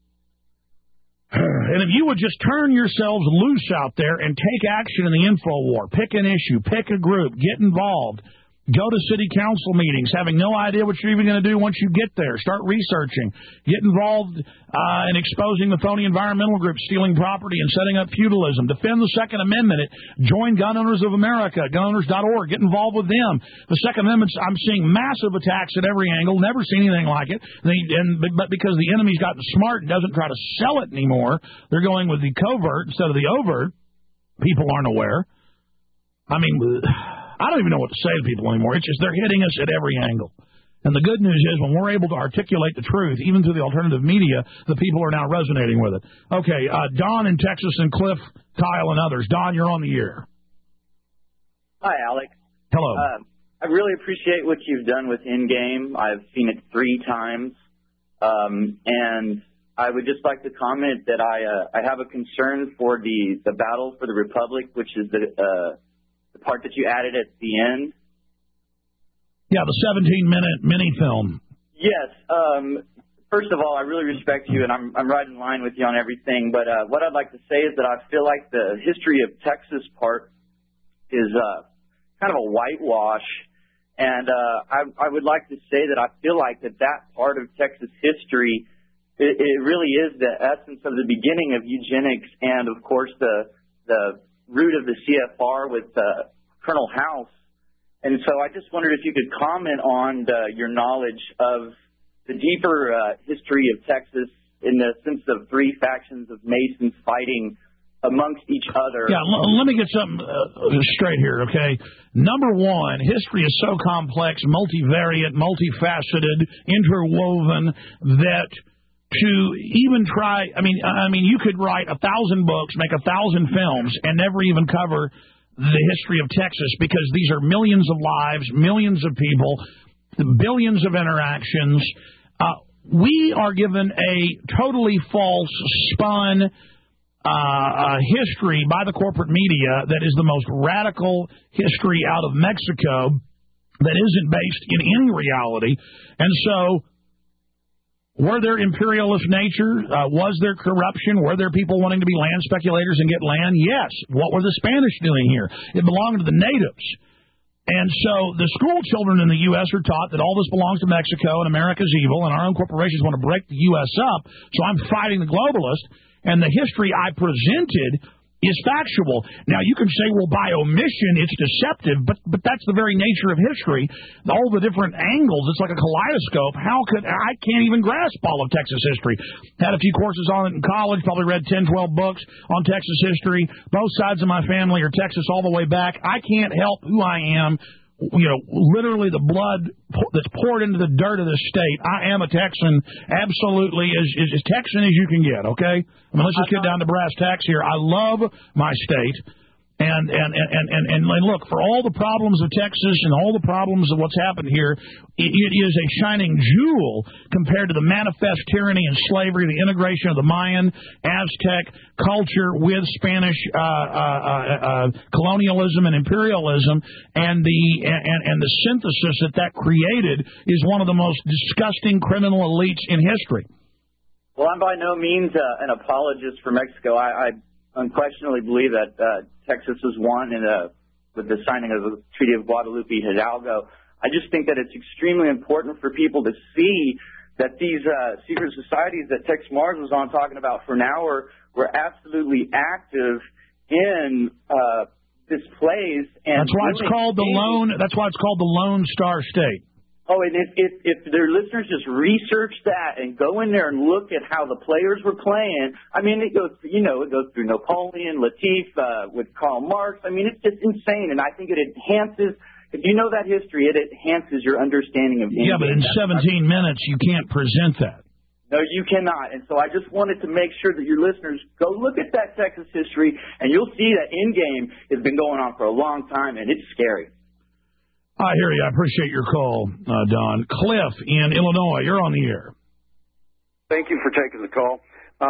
Speaker 2: And if you would just turn yourselves loose out there and take action in the info war, pick an issue, pick a group, get involved, go to city council meetings, having no idea what you're even going to do once you get there. Start researching. Get involved in exposing the phony environmental groups stealing property and setting up feudalism. Defend the Second Amendment. Join Gun Owners of America, gunowners.org. Get involved with them. The Second Amendment, I'm seeing massive attacks at every angle. Never seen anything like it. But because the enemy's gotten smart and doesn't try to sell it anymore, they're going with the covert instead of the overt. People aren't aware. I mean, I don't even know what to say to people anymore. It's just they're hitting us at every angle. And the good news is when we're able to articulate the truth, even through the alternative media, the people are now resonating with it. Okay, Don in Texas and Cliff, Kyle, and others. Don, you're on the air.
Speaker 6: Hi, Alex.
Speaker 2: Hello.
Speaker 6: I really appreciate what you've done with In-Game. I've seen it 3 times. And I would just like to comment that I have a concern for the battle for the Republic, which is the part that you added at the end.
Speaker 2: Yeah, the 17-minute mini-film.
Speaker 6: Yes. First of all, I really respect you, and I'm right in line with you on everything. But what I'd like to say is that I feel like the history of Texas part is kind of a whitewash. And I would like to say that I feel like that part of Texas history, it really is the essence of the beginning of eugenics and, of course, the root of the CFR with Colonel House. And so I just wondered if you could comment on your knowledge of the deeper history of Texas in the sense of 3 factions of Masons fighting amongst each other.
Speaker 2: Yeah, let me get something straight here, okay? Number one, history is so complex, multivariate, multifaceted, interwoven that to even try, I mean, you could write 1,000 books, make 1,000 films, and never even cover the history of Texas because these are millions of lives, millions of people, billions of interactions. We are given a totally false, spun history by the corporate media that is the most radical history out of Mexico that isn't based in any reality. And so, were there imperialist nature? Was there corruption? Were there people wanting to be land speculators and get land? Yes. What were the Spanish doing here? It belonged to the natives. And so the school children in the U.S. are taught that all this belongs to Mexico and America's evil and our own corporations want to break the U.S. up. So I'm fighting the globalist. And the history I presented is factual. Now, you can say, well, by omission, it's deceptive, but that's the very nature of history. All the different angles, it's like a kaleidoscope. I can't even grasp all of Texas history. Had a few courses on it in college, probably read 10, 12 books on Texas history. Both sides of my family are Texas all the way back. I can't help who I am. Literally the blood that's poured into the dirt of this state. I am a Texan, absolutely as Texan as you can get, okay? I mean, let's just get down to brass tacks here. I love my state. And look, for all the problems of Texas and all the problems of what's happened here, it is a shining jewel compared to the manifest tyranny and slavery, the integration of the Mayan, Aztec culture with Spanish colonialism and imperialism, and the synthesis that created is one of the most disgusting criminal elites in history.
Speaker 6: Well, I'm by no means an apologist for Mexico. I unquestionably believe that Texas has won with the signing of the Treaty of Guadalupe Hidalgo. I just think that it's extremely important for people to see that these secret societies that Tex Mars was on talking about for an hour were absolutely active in this place. And
Speaker 2: that's why it's called the Lone. That's why it's called the Lone Star State.
Speaker 6: Oh, and if their listeners just research that and go in there and look at how the players were playing, I mean, it goes through Napoleon, Latif, with Karl Marx. I mean, it's just insane, and I think it enhances. If you know that history, it enhances your understanding of.
Speaker 2: Yeah, but in 17 minutes, you can't present that.
Speaker 6: No, you cannot. And so I just wanted to make sure that your listeners go look at that Texas history, and you'll see that Endgame has been going on for a long time, and it's scary.
Speaker 2: I hear you. I appreciate your call, Don. Cliff in Illinois, you're on the air.
Speaker 7: Thank you for taking the call.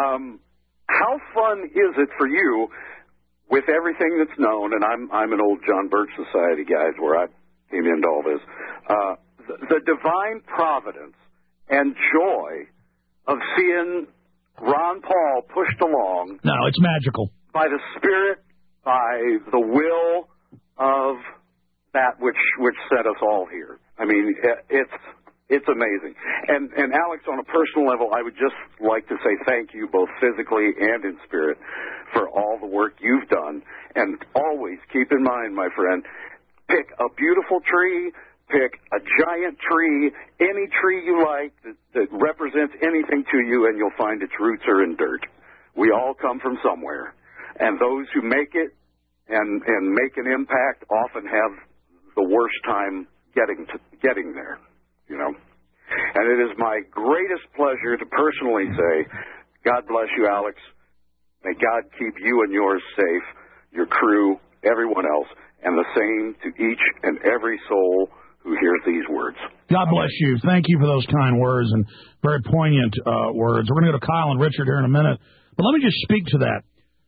Speaker 7: How fun is it for you with everything that's known, and I'm an old John Birch Society guy, is where I came into all this, the divine providence and joy of seeing Ron Paul pushed along.
Speaker 2: No, it's magical.
Speaker 7: By the Spirit, by the will of that which set us all here. I mean, it's amazing. And Alex, on a personal level, I would just like to say thank you, both physically and in spirit, for all the work you've done. And always keep in mind, my friend, pick a beautiful tree, pick a giant tree, any tree you like that represents anything to you, and you'll find its roots are in dirt. We all come from somewhere. And those who make it and make an impact often have the worst time getting there, you know. And it is my greatest pleasure to personally say, God bless you, Alex. May God keep you and yours safe, your crew, everyone else, and the same to each and every soul who hears these words.
Speaker 2: God bless you. Thank you for those kind words and very poignant words. We're going to go to Kyle and Richard here in a minute. But let me just speak to that.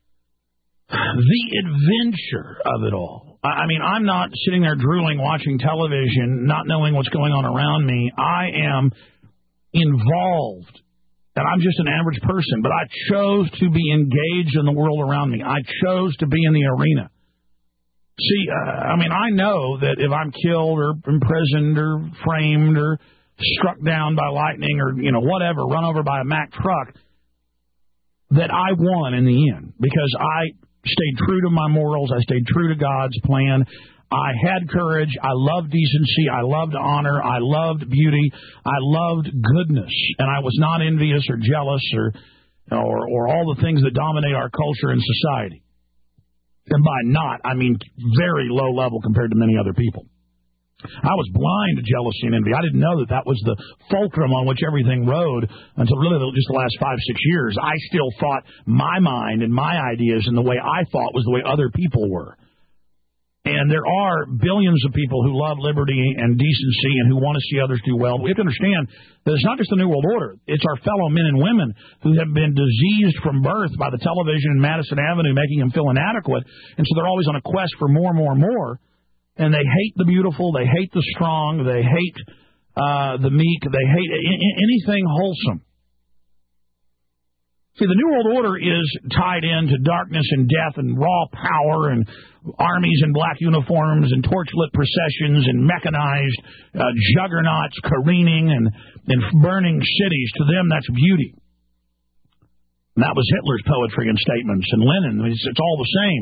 Speaker 2: The adventure of it all. I mean, I'm not sitting there drooling, watching television, not knowing what's going on around me. I am involved, and I'm just an average person, but I chose to be engaged in the world around me. I chose to be in the arena. See, I mean, I know that if I'm killed or imprisoned or framed or struck down by lightning or, you know, whatever, run over by a Mack truck, that I won in the end because I stayed true to my morals. I stayed true to God's plan. I had courage. I loved decency. I loved honor. I loved beauty. I loved goodness. And I was not envious or jealous or all the things that dominate our culture and society. And by not, I mean very low level compared to many other people. I was blind to jealousy and envy. I didn't know that was the fulcrum on which everything rode until really just the last 5-6 years. I still thought my mind and my ideas and the way I thought was the way other people were. And there are billions of people who love liberty and decency and who want to see others do well. We have to understand that it's not just the New World Order. It's our fellow men and women who have been diseased from birth by the television in Madison Avenue, making them feel inadequate. And so they're always on a quest for more and more and more. And they hate the beautiful. They hate the strong. They hate the meek. They hate anything wholesome. See, the New World Order is tied into darkness and death and raw power and armies in black uniforms and torchlit processions and mechanized juggernauts careening and burning cities. To them, that's beauty. And that was Hitler's poetry and statements, and Lenin. It's all the same.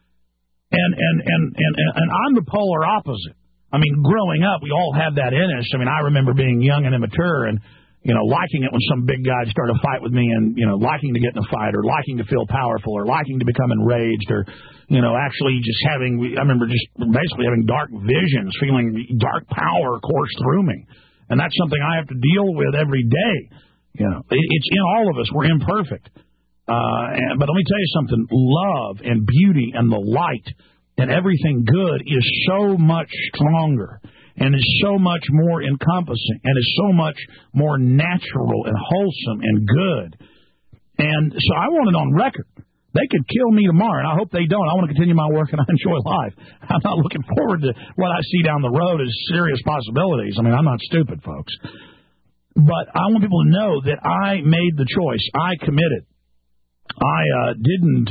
Speaker 2: And I'm the polar opposite. I mean, growing up, we all had that in us. I mean, I remember being young and immature and, liking it when some big guy started a fight with me and, liking to get in a fight or liking to feel powerful or liking to become enraged or, actually just I remember just basically having dark visions, feeling dark power course through me. And that's something I have to deal with every day. It's in all of us. We're imperfect. But let me tell you something. Love and beauty and the light and everything good is so much stronger and is so much more encompassing and is so much more natural and wholesome and good. And so I want it on record. They could kill me tomorrow, and I hope they don't. I want to continue my work, and I enjoy life. I'm not looking forward to what I see down the road as serious possibilities. I mean, I'm not stupid, folks. But I want people to know that I made the choice. I committed. I didn't,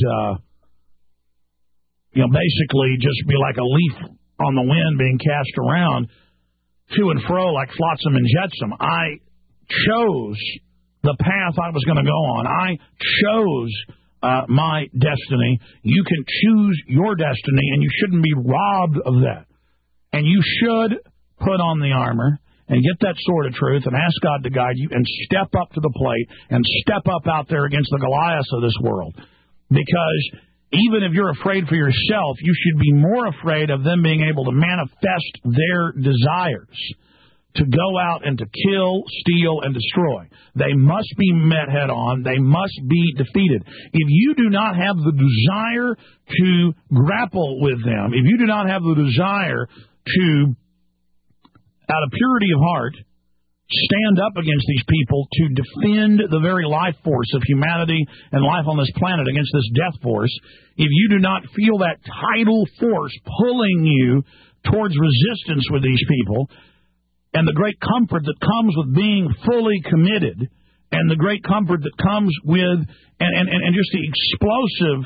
Speaker 2: basically just be like a leaf on the wind being cast around to and fro like flotsam and jetsam. I chose the path I was going to go on. I chose my destiny. You can choose your destiny, and you shouldn't be robbed of that. And you should put on the armor and get that sword of truth and ask God to guide you and step up to the plate and step up out there against the Goliaths of this world. Because even if you're afraid for yourself, you should be more afraid of them being able to manifest their desires to go out and to kill, steal, and destroy. They must be met head on. They must be defeated. If you do not have the desire to grapple with them, if you do not have the desire to, out of purity of heart, stand up against these people to defend the very life force of humanity and life on this planet against this death force, if you do not feel that tidal force pulling you towards resistance with these people, and the great comfort that comes with being fully committed, and the great comfort that comes with, and just the explosive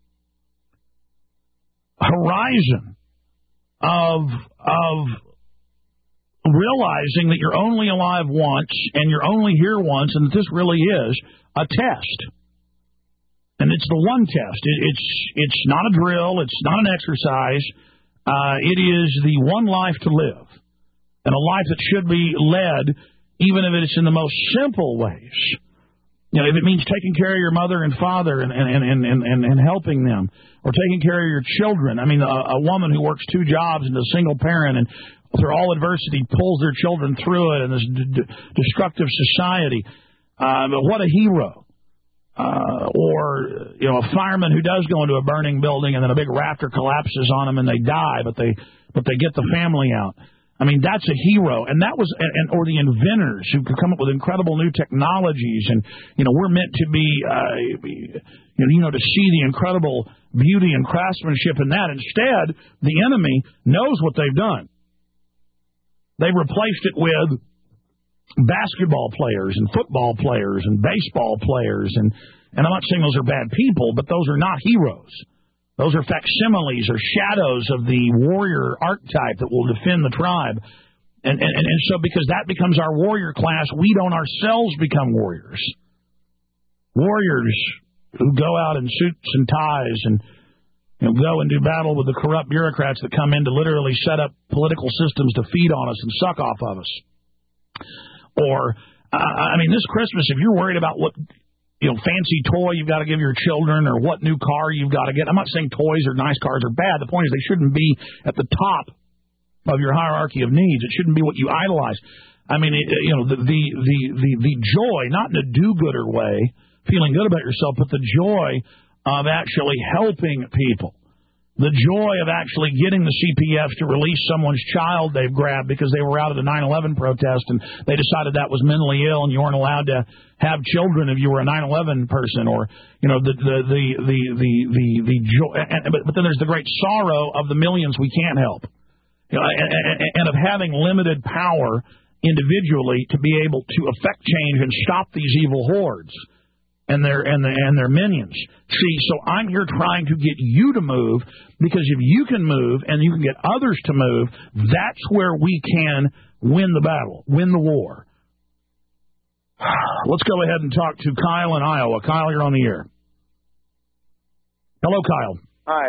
Speaker 2: horizon of realizing that you're only alive once and you're only here once, and that this really is a test. And it's the one test. It's not a drill. It's not an exercise. It is the one life to live, and a life that should be led, even if it's in the most simple ways. If it means taking care of your mother and father and helping them, or taking care of your children. I mean, a woman who works two jobs and is a single parent and through all adversity pulls their children through it in this destructive society. But what a hero. Or a fireman who does go into a burning building and then a big rafter collapses on them and they die, but they get the family out. I mean, that's a hero. And that was, or the inventors who could come up with incredible new technologies. And, we're meant to be, to see the incredible beauty and craftsmanship in that. Instead, the enemy knows what they've done. They replaced it with basketball players and football players and baseball players. And I'm not saying those are bad people, but those are not heroes. Those are facsimiles or shadows of the warrior archetype that will defend the tribe. And so because that becomes our warrior class, we don't ourselves become warriors. Warriors who go out in suits and ties and go and do battle with the corrupt bureaucrats that come in to literally set up political systems to feed on us and suck off of us. Or, this Christmas, if you're worried about what fancy toy you've got to give your children or what new car you've got to get, I'm not saying toys or nice cars are bad. The point is they shouldn't be at the top of your hierarchy of needs. It shouldn't be what you idolize. The joy, not in a do-gooder way, feeling good about yourself, but the joy of actually helping people. The joy of actually getting the CPF to release someone's child they've grabbed because they were out at a 9/11 protest and they decided that was mentally ill and you weren't allowed to have children if you were a 9/11 person, or the joy. But then there's the great sorrow of the millions we can't help, and of having limited power individually to be able to affect change and stop these evil hordes and their minions. See, so I'm here trying to get you to move, because if you can move and you can get others to move, that's where we can win the battle, win the war. Let's go ahead and talk to Kyle in Iowa. Kyle, you're on the air. Hello, Kyle.
Speaker 13: Hi.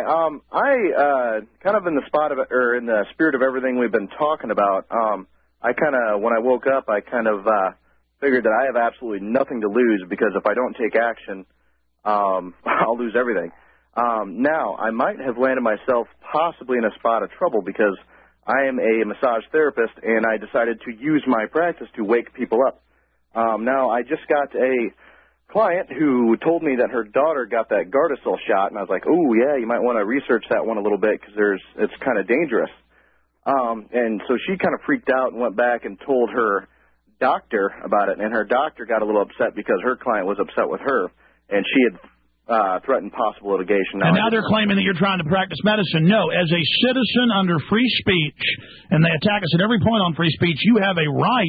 Speaker 13: I kind of in the in the spirit of everything we've been talking about. I kind of, when I woke up, I kind of figured that I have absolutely nothing to lose because if I don't take action, I'll lose everything. Now, I might have landed myself possibly in a spot of trouble because I am a massage therapist and I decided to use my practice to wake people up. Now, I just got a client who told me that her daughter got that Gardasil shot, and I was like, oh, yeah, you might want to research that one a little bit because it's kind of dangerous. And so she kind of freaked out and went back and told her doctor about it, and her doctor got a little upset because her client was upset with her, and she had threatened possible litigation.
Speaker 2: And now they're claiming that you're trying to practice medicine. No, as a citizen under free speech, and they attack us at every point on free speech, you have a right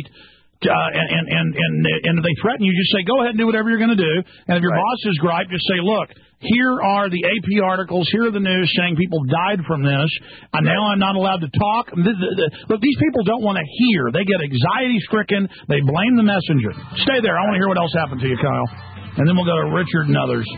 Speaker 2: and if they threaten you, just say, go ahead and do whatever you're going to do. And if your boss is gripe, just say, look, here are the AP articles, here are the news saying people died from this, and now I'm not allowed to talk. Look, these people don't want to hear. They get anxiety-stricken. They blame the messenger. Stay there. I want to hear what else happened to you, Kyle. And then we'll go to Richard and others.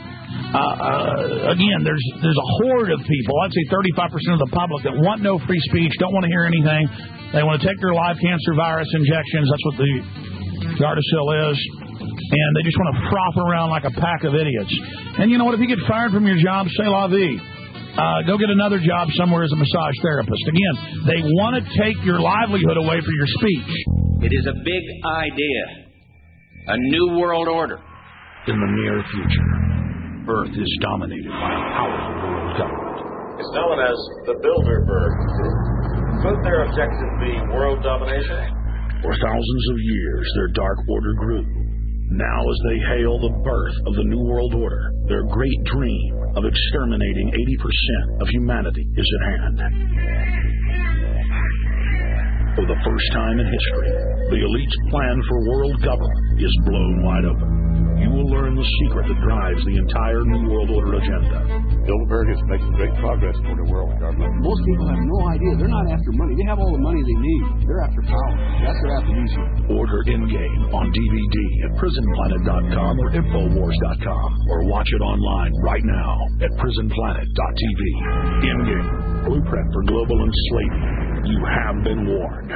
Speaker 2: Again, there's a horde of people, I'd say 35% of the public, that want no free speech, don't want to hear anything. They want to take their live cancer virus injections. That's what the Gardasil is. And they just want to froth around like a pack of idiots. And you know what? If you get fired from your job, say la vie. Go get another job somewhere as a massage therapist. Again, they want to take your livelihood away for your speech.
Speaker 15: It is a big idea. A new world order.
Speaker 2: In the near future, Earth is dominated by a powerful world government.
Speaker 23: It's known as the Bilderberg Group. Could their objective be world domination?
Speaker 2: For thousands of years, their dark order grew. Now, as they hail the birth of the New World Order, their great dream of exterminating 80% of humanity is at hand. For the first time in history, the elite's plan for world government is blown wide open. You will learn the secret that drives the entire New World Order agenda.
Speaker 23: Bilderberg is making great progress toward a world government.
Speaker 24: Most people have no idea. They're not after money. They have all the money they need. They're after power. That's their affirmation.
Speaker 2: Order Endgame on DVD at prisonplanet.com or Infowars.com, or watch it online right now at prisonplanet.tv. Endgame, blueprint for global enslavement. You have been warned.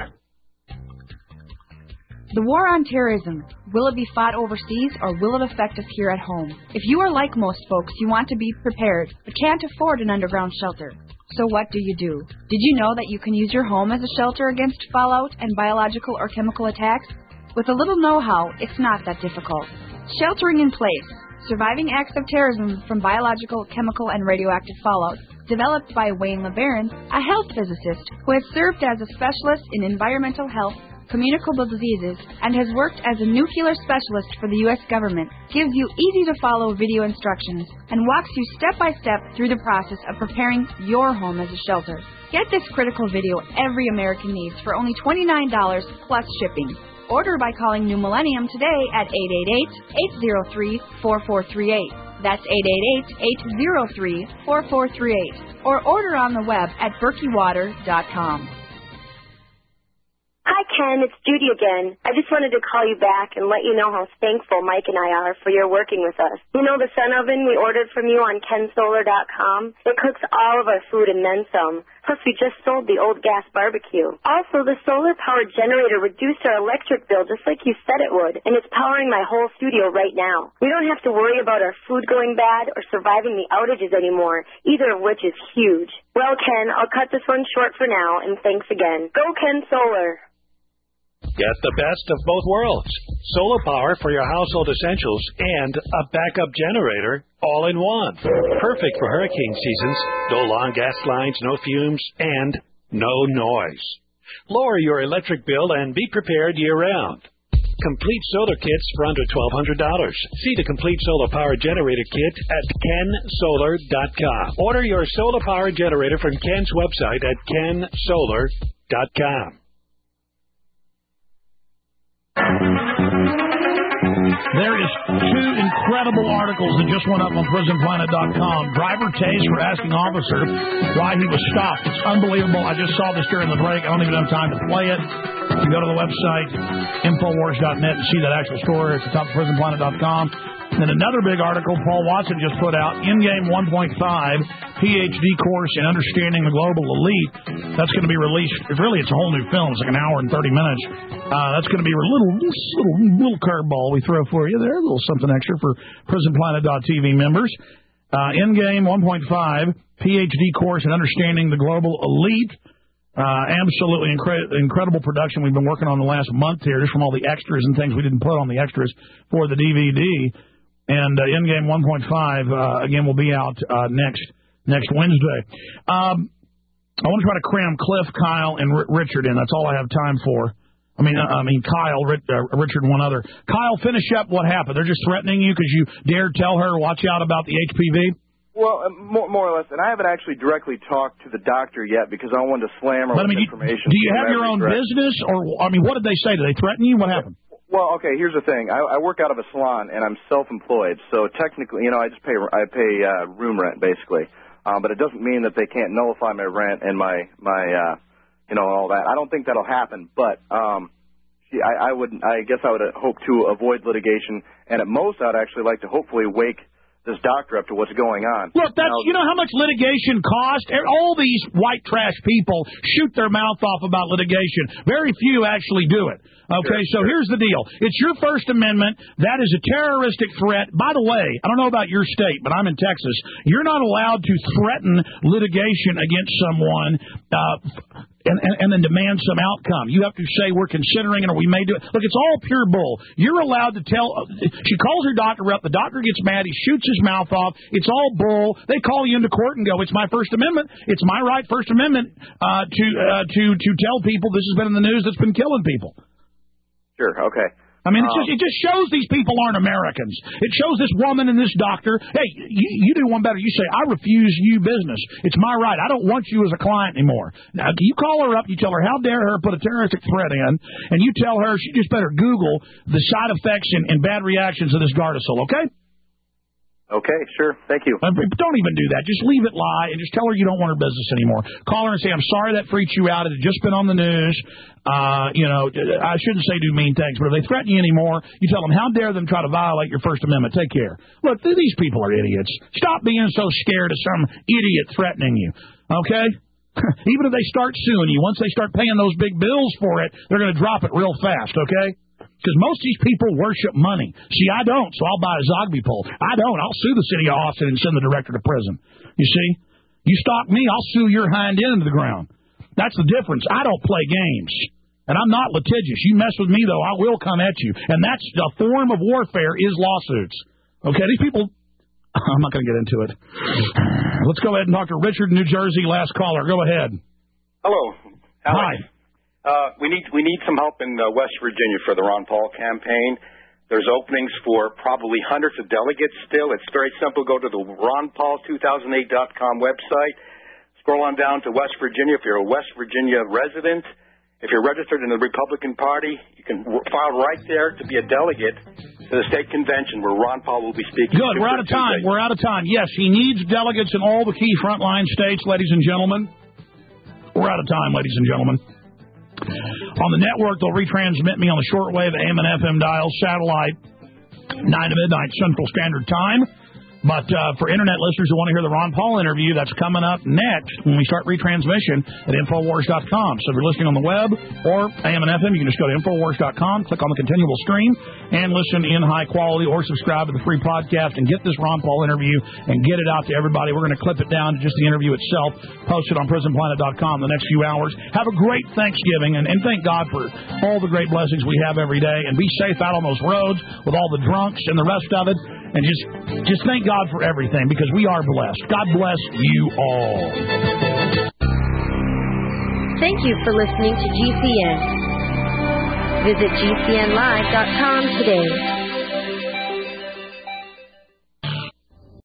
Speaker 25: The war on terrorism, will it be fought overseas or will it affect us here at home? If you are like most folks, you want to be prepared, but can't afford an underground shelter. So what do? Did you know that you can use your home as a shelter against fallout and biological or chemical attacks? With a little know-how, it's not that difficult. Sheltering in place, surviving acts of terrorism from biological, chemical, and radioactive fallout, developed by Wayne LeBaron, a health physicist who has served as a specialist in environmental health, communicable diseases, and has worked as a nuclear specialist for the U.S. government, gives you easy-to-follow video instructions and walks you step-by-step through the process of preparing your home as a shelter. Get this critical video every American needs for only $29 plus shipping. Order by calling New Millennium today at 888-803-4438. That's 888-803-4438. Or order on the web at berkeywater.com.
Speaker 26: Hi, Ken. It's Judy again. I just wanted to call you back and let you know how thankful Mike and I are for your working with us. You know the sun oven we ordered from you on KenSolar.com? It cooks all of our food and then some. Plus, we just sold the old gas barbecue. Also, the solar-powered generator reduced our electric bill just like you said it would, and it's powering my whole studio right now. We don't have to worry about our food going bad or surviving the outages anymore, either of which is huge. Well, Ken, I'll cut this one short for now, and thanks again. Go Ken Solar!
Speaker 27: Get the best of both worlds. Solar power for your household essentials and a backup generator all in one. Perfect for hurricane seasons. No long gas lines, no fumes, and no noise. Lower your electric bill and be prepared year-round. Complete solar kits for under $1,200. See the complete solar power generator kit at KenSolar.com. Order your solar power generator from Ken's website at KenSolar.com.
Speaker 2: There is 2 incredible articles that just went up on PrisonPlanet.com. Driver tased for asking officer why he was stopped. It's unbelievable. I just saw this during the break. I don't even have time to play it. You can go to the website, Infowars.net, and see that actual story. It's at the top of PrisonPlanet.com. And another big article Paul Watson just put out, Endgame 1.5, PhD course in Understanding the Global Elite. That's going to be released. Really, it's a whole new film. It's like an hour and 30 minutes. That's going to be a little curveball we throw for you there, a little something extra for PrisonPlanet.tv members. Endgame 1.5, PhD course in Understanding the Global Elite. Absolutely incredible production we've been working on the last month here, just from all the extras and things we didn't put on the extras for the DVD. And Endgame 1.5, again, will be out next Wednesday. I want to try to cram Cliff, Kyle, and Richard in. That's all I have time for. I mean, Kyle, Richard, and one other. Kyle, finish up what happened. They're just threatening you because you dared tell her to watch out about the HPV?
Speaker 13: Well, more or less, and I haven't actually directly talked to the doctor yet because I wanted to slam her with information.
Speaker 2: Do you have your own business, or what did they say? Did they threaten you? What happened?
Speaker 13: Well, okay. Here's the thing. I work out of a salon, and I'm self-employed, so technically, I just pay room rent basically. But it doesn't mean that they can't nullify my rent and my all that. I don't think that'll happen. But I guess I would hope to avoid litigation, and at most, I'd actually like to hopefully wake this doctor up to what's going on.
Speaker 2: Look, you know how much litigation costs? All these white trash people shoot their mouth off about litigation. Very few actually do it. Okay, so here's the deal. It's your First Amendment. That is a terroristic threat. By the way, I don't know about your state, but I'm in Texas. You're not allowed to threaten litigation against someone and then demand some outcome. You have to say we're considering it or we may do it. Look, it's all pure bull. You're allowed to tell. She calls her doctor up. The doctor gets mad. He shoots his mouth off. It's all bull. They call you into court and go, it's my First Amendment. It's my right, First Amendment, to tell people this has been in the news that's been killing people.
Speaker 13: Sure, okay.
Speaker 2: I mean, it just shows these people aren't Americans. It shows this woman and this doctor, hey, you do one better. You say, I refuse you business. It's my right. I don't want you as a client anymore. Now, you call her up, you tell her, how dare her put a terroristic threat in, and you tell her she just better Google the side effects and bad reactions of this Gardasil, okay?
Speaker 13: Okay, sure. Thank you.
Speaker 2: Don't even do that. Just leave it lie and just tell her you don't want her business anymore. Call her and say, I'm sorry that freaked you out. It had just been on the news. I shouldn't say do mean things, but if they threaten you anymore, you tell them, how dare them try to violate your First Amendment. Take care. Look, these people are idiots. Stop being so scared of some idiot threatening you, okay? Even if they start suing you, once they start paying those big bills for it, they're going to drop it real fast, okay? Because most of these people worship money. See, I don't, so I'll buy a Zogby pole. I don't. I'll sue the city of Austin and send the director to prison. You see? You stalk me, I'll sue your hind end into the ground. That's the difference. I don't play games. And I'm not litigious. You mess with me, though, I will come at you. And that's a form of warfare is lawsuits. Okay, these people... I'm not going to get into it. Let's go ahead and talk to Richard in New Jersey, last caller. Go ahead.
Speaker 12: Hello.
Speaker 2: Alex.
Speaker 12: Hi. We need some help in West Virginia for the Ron Paul campaign. There's openings for probably hundreds of delegates still. It's very simple. Go to the RonPaul2008.com website. Scroll on down to West Virginia if you're a West Virginia resident. If you're registered in the Republican Party, you can file right there to be a delegate to the state convention where Ron Paul will be speaking.
Speaker 2: Good. We're out of time. We're out of time. Yes, he needs delegates in all the key frontline states, ladies and gentlemen. We're out of time, ladies and gentlemen. On the network, they'll retransmit me on the shortwave AM and FM dial, satellite, 9 to midnight Central Standard Time. But for Internet listeners who want to hear the Ron Paul interview, that's coming up next when we start retransmission at Infowars.com. So if you're listening on the web or AM and FM, you can just go to Infowars.com, click on the continual stream, and listen in high quality or subscribe to the free podcast and get this Ron Paul interview and get it out to everybody. We're going to clip it down to just the interview itself, post it on PrisonPlanet.com the next few hours. Have a great Thanksgiving, and thank God for all the great blessings we have every day. And be safe out on those roads with all the drunks and the rest of it. And just thank God for everything, because we are blessed. God bless you all.
Speaker 14: Thank you for listening to GCN. Visit GCNlive.com today.